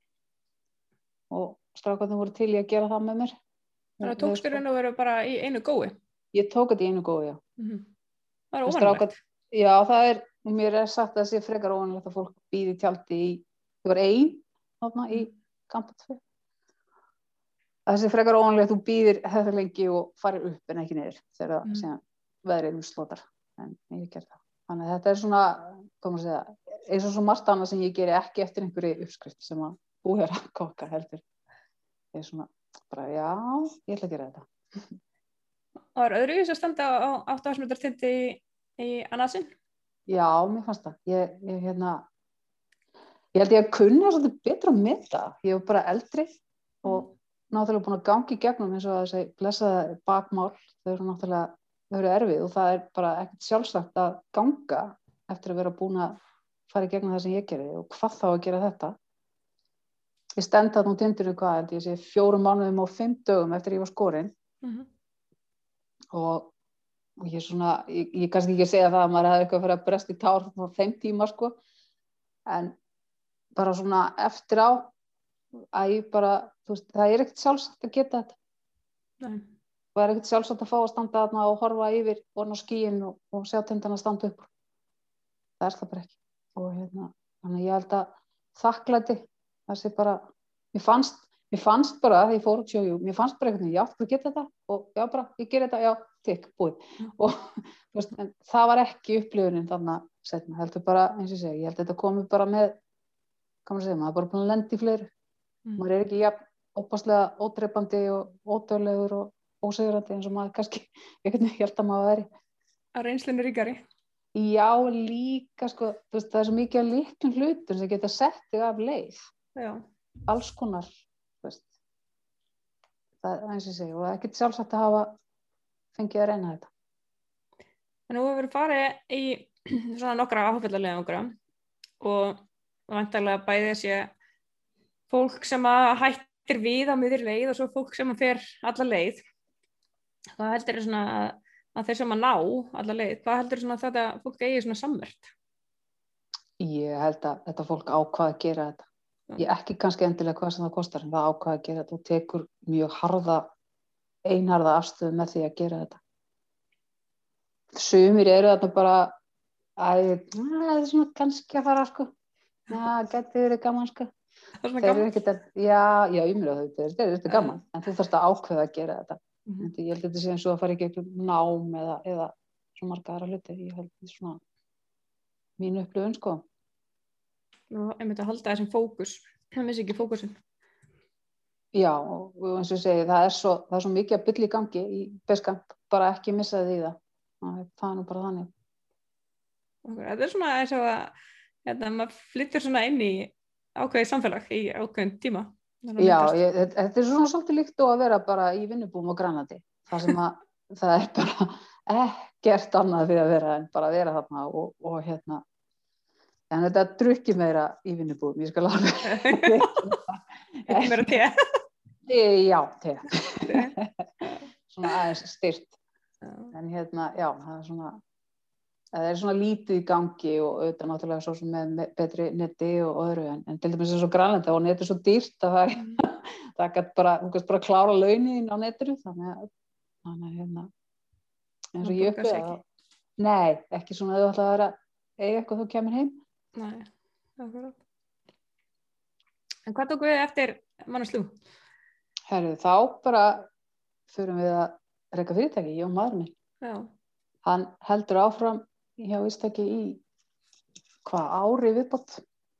og strákarnir voru til í að gera það með mér. Þannig að tókstu raun og veru bara í einu gói? Ég tók þetta í einu gói, já. Það er óvanlegt. Já, það er, mér er sagt að það sé frekar óvanlegt að fólk býði tjaldi í, ég var ein þarna í kampa 2. Það sé frekar óvanlegt að þú býðir þetta lengi og farir upp en ekki niður þegar það veðrið slotar, en ég gerði það. Þannig að þetta er svona, hvað maður segja, eins og svo margt annað sem ég geri ekki eftir einhverju uppskrift sem að búið að kokka heldur. Ég er svona, bara já, ég ætla að gera þetta. Og er öðruvísi að standa á 8 metra tindi í annað sinn? Já, mér fannst það. Ég held ég að kunna svolítið betra að meta. Ég var bara eldri og náttúrulega búin að ganga í gegnum eins og þessi blessaða bakmál. Þau eru náttúrulega erfið og það er bara ekkert sjálfsagt að ganga eftir að vera búin að fara í gegnum það sem ég gerði og hvað þá að gera þetta. Ég stend þarna á tindinu ég sé 4 mánuðum og 5 dögum eftir ég var skorin og ég svona, ég kannski ekki segja það að maður hefði eitthvað fyrir að bresta í tár á þeim tíma sko, en bara svona eftir á að ég bara, þú veist, það er ekkert sjálfsagt að geta þetta. Nei. Og það er ekkert sjálfsagt að fá að standa þarna og horfa yfir orðin á skýin og sjá tindana standa upp. Það er það bara ekki. Og þannig ég held að þakklæti, það sé bara, mér fannst bara, þegar ég fór út sjójú, mér fannst bara einhvern veginn, já, þú getur þetta, og já bara, ég ger þetta, já, tikk, búið. Og þú veist, en það var ekki upplifunin þarna setna, heldur bara, eins og ég segi, ég held að þetta komi bara með, hvað maður segja, maður er bara búin að lenda í fleiri. Maður er ekki jafn ópaslega ódreipandi og ódöðlegur og ósegurandi eins og maður kannski, ég veit ekki held að maður veri. Að reynslunni ríkari? Já, líka, sko, þú veist, það er svo mikið af litlum hlutum sem geta sett þig af leið. Já. Alls konar, þú veist. Það er eins og ég segi, og það er ekkert sjálfsagt að hafa fengið að reyna þetta. En nú hefur við farið í svona nokkra áhugaleiðangra og væntanlega bæði sé fólk sem að hættir við á miðri leið og svo fólk sem að fer alla leið. Hvað heldur þér svona að þeir sem að ná alla leið, hvað heldur þér svona þetta fólk eigi svona samverkt? Ég held að þetta fólk ákvað að gera þetta. Ég ekki kannski endilega hvað sem það kostar, en það ákvað að gera þetta og tekur mjög einharða afstöðu með því að gera þetta. Sumir eru þarna bara það er svona kannski að fara, sko. Gæti verið gaman, sko. Það er Þeir eru ekkert að, ég meina þeir eru gaman, en þú þarfst að ákveða að gera þetta. Ég held að þetta sé eins og að fara ekki eitthvað nám eða svo marga aðra hluti. Ég held þetta svona mín upplifun, sko. og einmitt að halda þessum fókus, það missi ekki fókusin. Já, og eins og ég segi, það er svo mikið að bylla í gangi í Basecamp, bara ekki missa þið í það. Það er nú bara þannig. Þetta er svona eins og að maður flyttur svona inn í ákveðið samfélag í ákveðin tíma. Já, þetta er svona svolítið líkt og að vera bara í vinnubúum á Grænlandi. Það sem að það er bara ekkert annað við að vera en bara að vera þarna og en þetta drukkið meira í vinnubúum, ég skal alveg. Ekki meira te. Já, te. Svona aðeins styrt. En það er svona lítið í gangi og auðvitað náttúrulega svo sem með betri neti og öðru, en til dæmis eins og Grænlandi og neti er svo dýrt að það gæti bara klára launin á netinu, þannig að eins og ég upplifði nei, ekki svona að þú ætla að vera eiga eitthvað þú kemur heim. Nei, akkurat. En hvað tók við eftir Mannaslú? Herru, þá bara förum við að reka fyrirtæki, ég og maður minn. Já. Hann heldur áfram hjá Ístaki í ári viðbót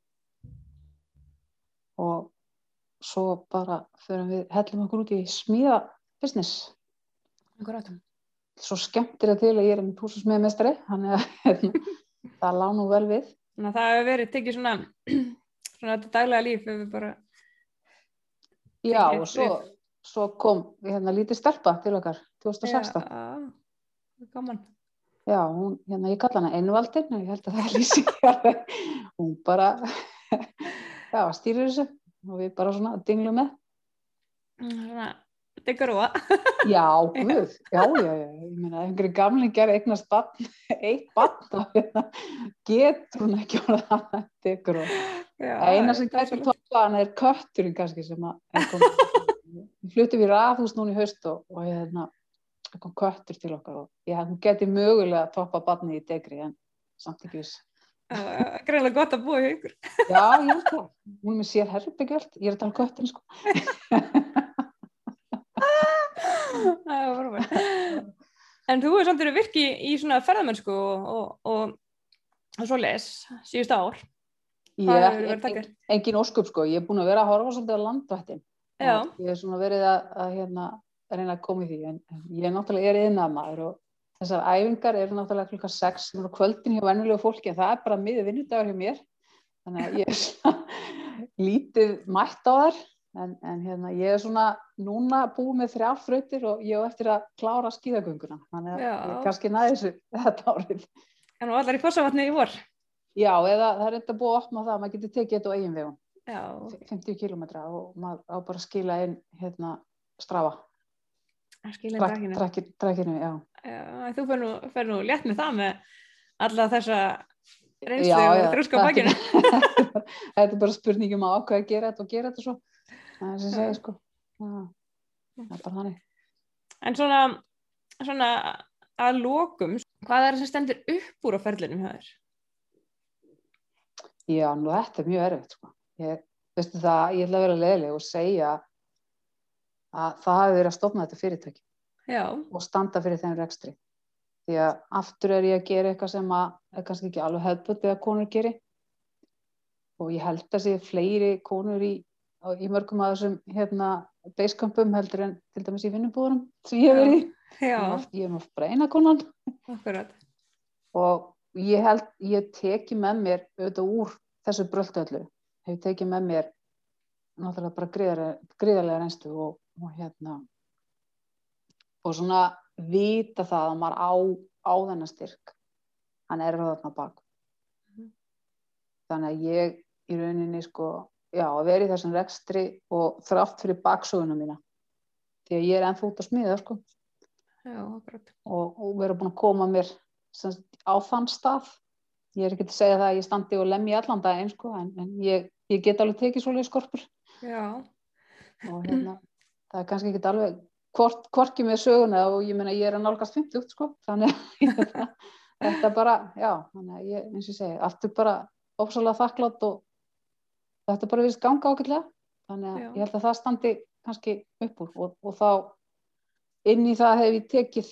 og svo bara förum við hellum okkur út í smíða business. Akkurat. Svo skemmtir það til að ég er með púsasmíðameistari, þannig að það lá nú vel við. Þannig að það hefur verið tekið svona þetta daglega líf hefur bara já, og svo kom lítið stelpa til okkar 2016. Já, gaman. Já, hún, ég kalla hana Einvaldin og ég held að það lýsi hún bara stýrir þessu og við bara svona dinglum með. Svona diggaróa. Já, guð, já, ég meina, einhverju gamlingar eignast eitt barn, þá getur hún ekki orðið annað diggaróa. Eina sem getur toppað hana er kötturinn kannski sem að við fluttum í raðhús núna í haust og kom köttur til okkar og hún geti mögulega toppað barnið í degri en samt ekki viss. Greinlega gott að búa hjá ykkur. Já, ég held það. Hún er með sér herbergjald, ég er að tala kötturinn, sko. En þú er samt verið virki í svona ferðamennsku og svoleiðis síðustu ár. Engin ósköp, sko. Ég er búin að vera að horfa svolítið á landvættin. Já. Ég er svona verið að reyna að koma í því, en ég náttúrulega iðnaðarmaður og þessar æfingar eru náttúrulega klukkan 6 á kvöldin hjá venjulegu fólki, en það er bara miður vinnudagur hjá mér, þannig að ég er svona lítið mætt á þær. En ég er svona núna búið með 3 þrautir og ég á eftir að klára skíðagönguna. Þannig að ég kannski næði þessu þetta árið. En þú allar í Fossavatni í vor? Já, eða það er þetta búið að opna það að maður getur tekið þetta á eigin vegum. Já. 50 kilometra og maður á bara að skila inn strafa. Skila inn Drækinu, já. Já, þú fer nú létt með það með alla þessa reynslu og þrjóska á bakinu. Þetta er bara spurningum að ákveða að gera þetta og gera þetta svo. Það er sem segir, sko. Það er bara þannig. En svona að lokum, hvað er það sem stendur upp úr á ferlinum hjá þér? Já, nú þetta er mjög erfitt, sko. Veistu það, ég ætla að vera leiðileg og segja að það hafi verið að stofna þetta fyrirtæki. Já. Og standa fyrir þeim rekstri. Því að aftur er ég að gera eitthvað sem er kannski ekki alveg hefðbundið að konur geri. Og ég held að sé fleiri konur í mörgum af þessum Basecampum heldur en til dæmis í vinnubúðunum sem ég hef verið í. Já. Ég er bara eina konan. Akkurat. Og ég teki með mér auðvitað úr þessu bröldu öllu. Hef tekið með mér náttúrulega bara gríðarlega reynslu og svona vita það að maður á þennan styrk. Hann er þarna bak. Þannig að ég í rauninni að vera í þessum rekstri og þrátt fyrir baksöguna mína. Því að ég er ennþá út að smíða, sko. Já, akkurat. Og vera búin að koma mér á þann stað Ég er ekki að segja það að ég standi og lemji allan daginn, sko, en ég get alveg tekið svoleiðis skorpur. Já. Og það er kannski ekki alveg hvorki með söguna og ég meina ég er að nálgast 50, sko, þannig að þetta bara, já, þannig að ég, eins og ég segi, allt er bara ofsalega þakklátt og þetta bara virðist ganga ágætlega, þannig að ég held að það standi kannski upp úr og þá inn í það hef ég tekið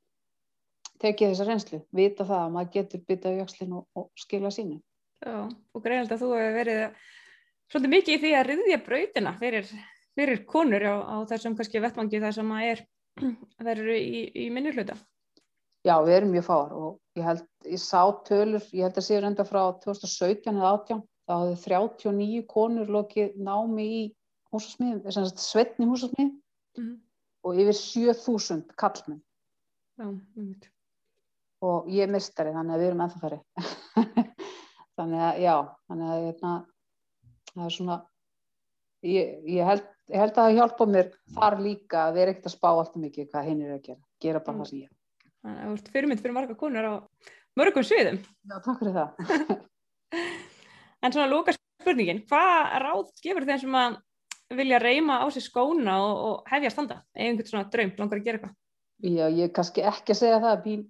þessa reynslu, vita það að maður getur bitað í öxlinn og skila sínu. Já, og greinilegt að þú hefur verið svolítið mikið í því að ryðja brautina fyrir konur á þessum kannski vettvangi þar sem þær eru í minnihluta. Já, við erum mjög fáar og ég sá tölur, ég held að séu enda frá 2017 eða 18, þá hafði 39 konur lokið námi í húsasmiðum, sveinnum húsasmiðum og yfir 7.000 kallmenn. Já, einmitt. Og ég er meistari, þannig að við erum ennþá færri. Þannig að það er svona, ég held að það hjálpa mér þar líka að vera ekkert að spá alltaf mikið hvað hinn er að gera bara það sem ég. Þannig að þú ert fyrirmynd fyrir marga konur á mörgum sviðum. Já, takk fyrir það. En svona lokaspurningin, hvað ráð gefur þeim sem að vilja reyma á sig skóna og hefja standa? Eða einhvern svona draum, langar að gera eitthvað? Já, ég er kannski ekki að segja það að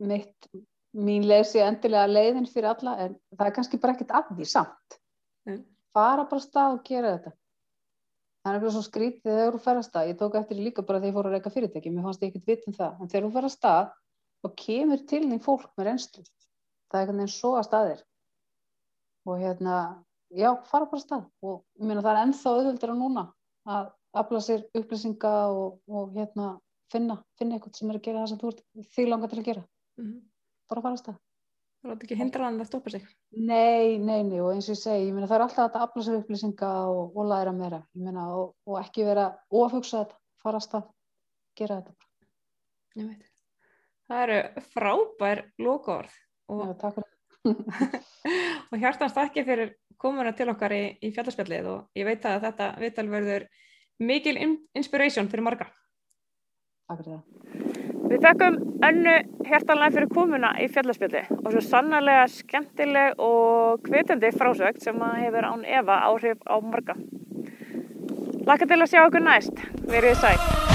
mín leið sé endilega leiðin fyrir alla, en það er kannski bara ekkert að því samt. Fara bara af stað og gera þetta. Það er eitthvað svo skrítið þegar þú fer af stað. Ég tók eftir líka bara þegar ég fór að reka fyrirtæki, mér fannst ég ekkert vita það. En þegar þú fer af stað og kemur til þín fólk með reynslu, það er einhvern veginn svo að staðir. Og já, fara bara af stað. Og ég meina það er ennþá auðveldara núna að afla sér upplýsinga og finna eitthvað sem er að gera það sem þú ert þig langar til að gera. Bara fara af stað. Það er ekki hindran að stoppa sig. Nei, og eins og ég segi, ég meina það er alltaf að afla sér upplýsinga og læra meira, ég meina, og ekki vera ofhugsa þetta, fara af stað, gera þetta bara. Ég veit. Það eru frábær lokaorð. Já, takk fyrir. Og hjartans þakki fyrir komuna til okkar í fjallaspjallið og ég veit að þetta viðtal verður mikil inspiration fyrir marga. Takk fyrir það. Við þakkum Önnu hjartanlega fyrir komuna í fjallaspjalli og svo sannarlega skemmtileg og hvetjandi frásögn sem hefur án efa áhrif á marga. Hlakka til að sjá okkur næst. Verið sæl.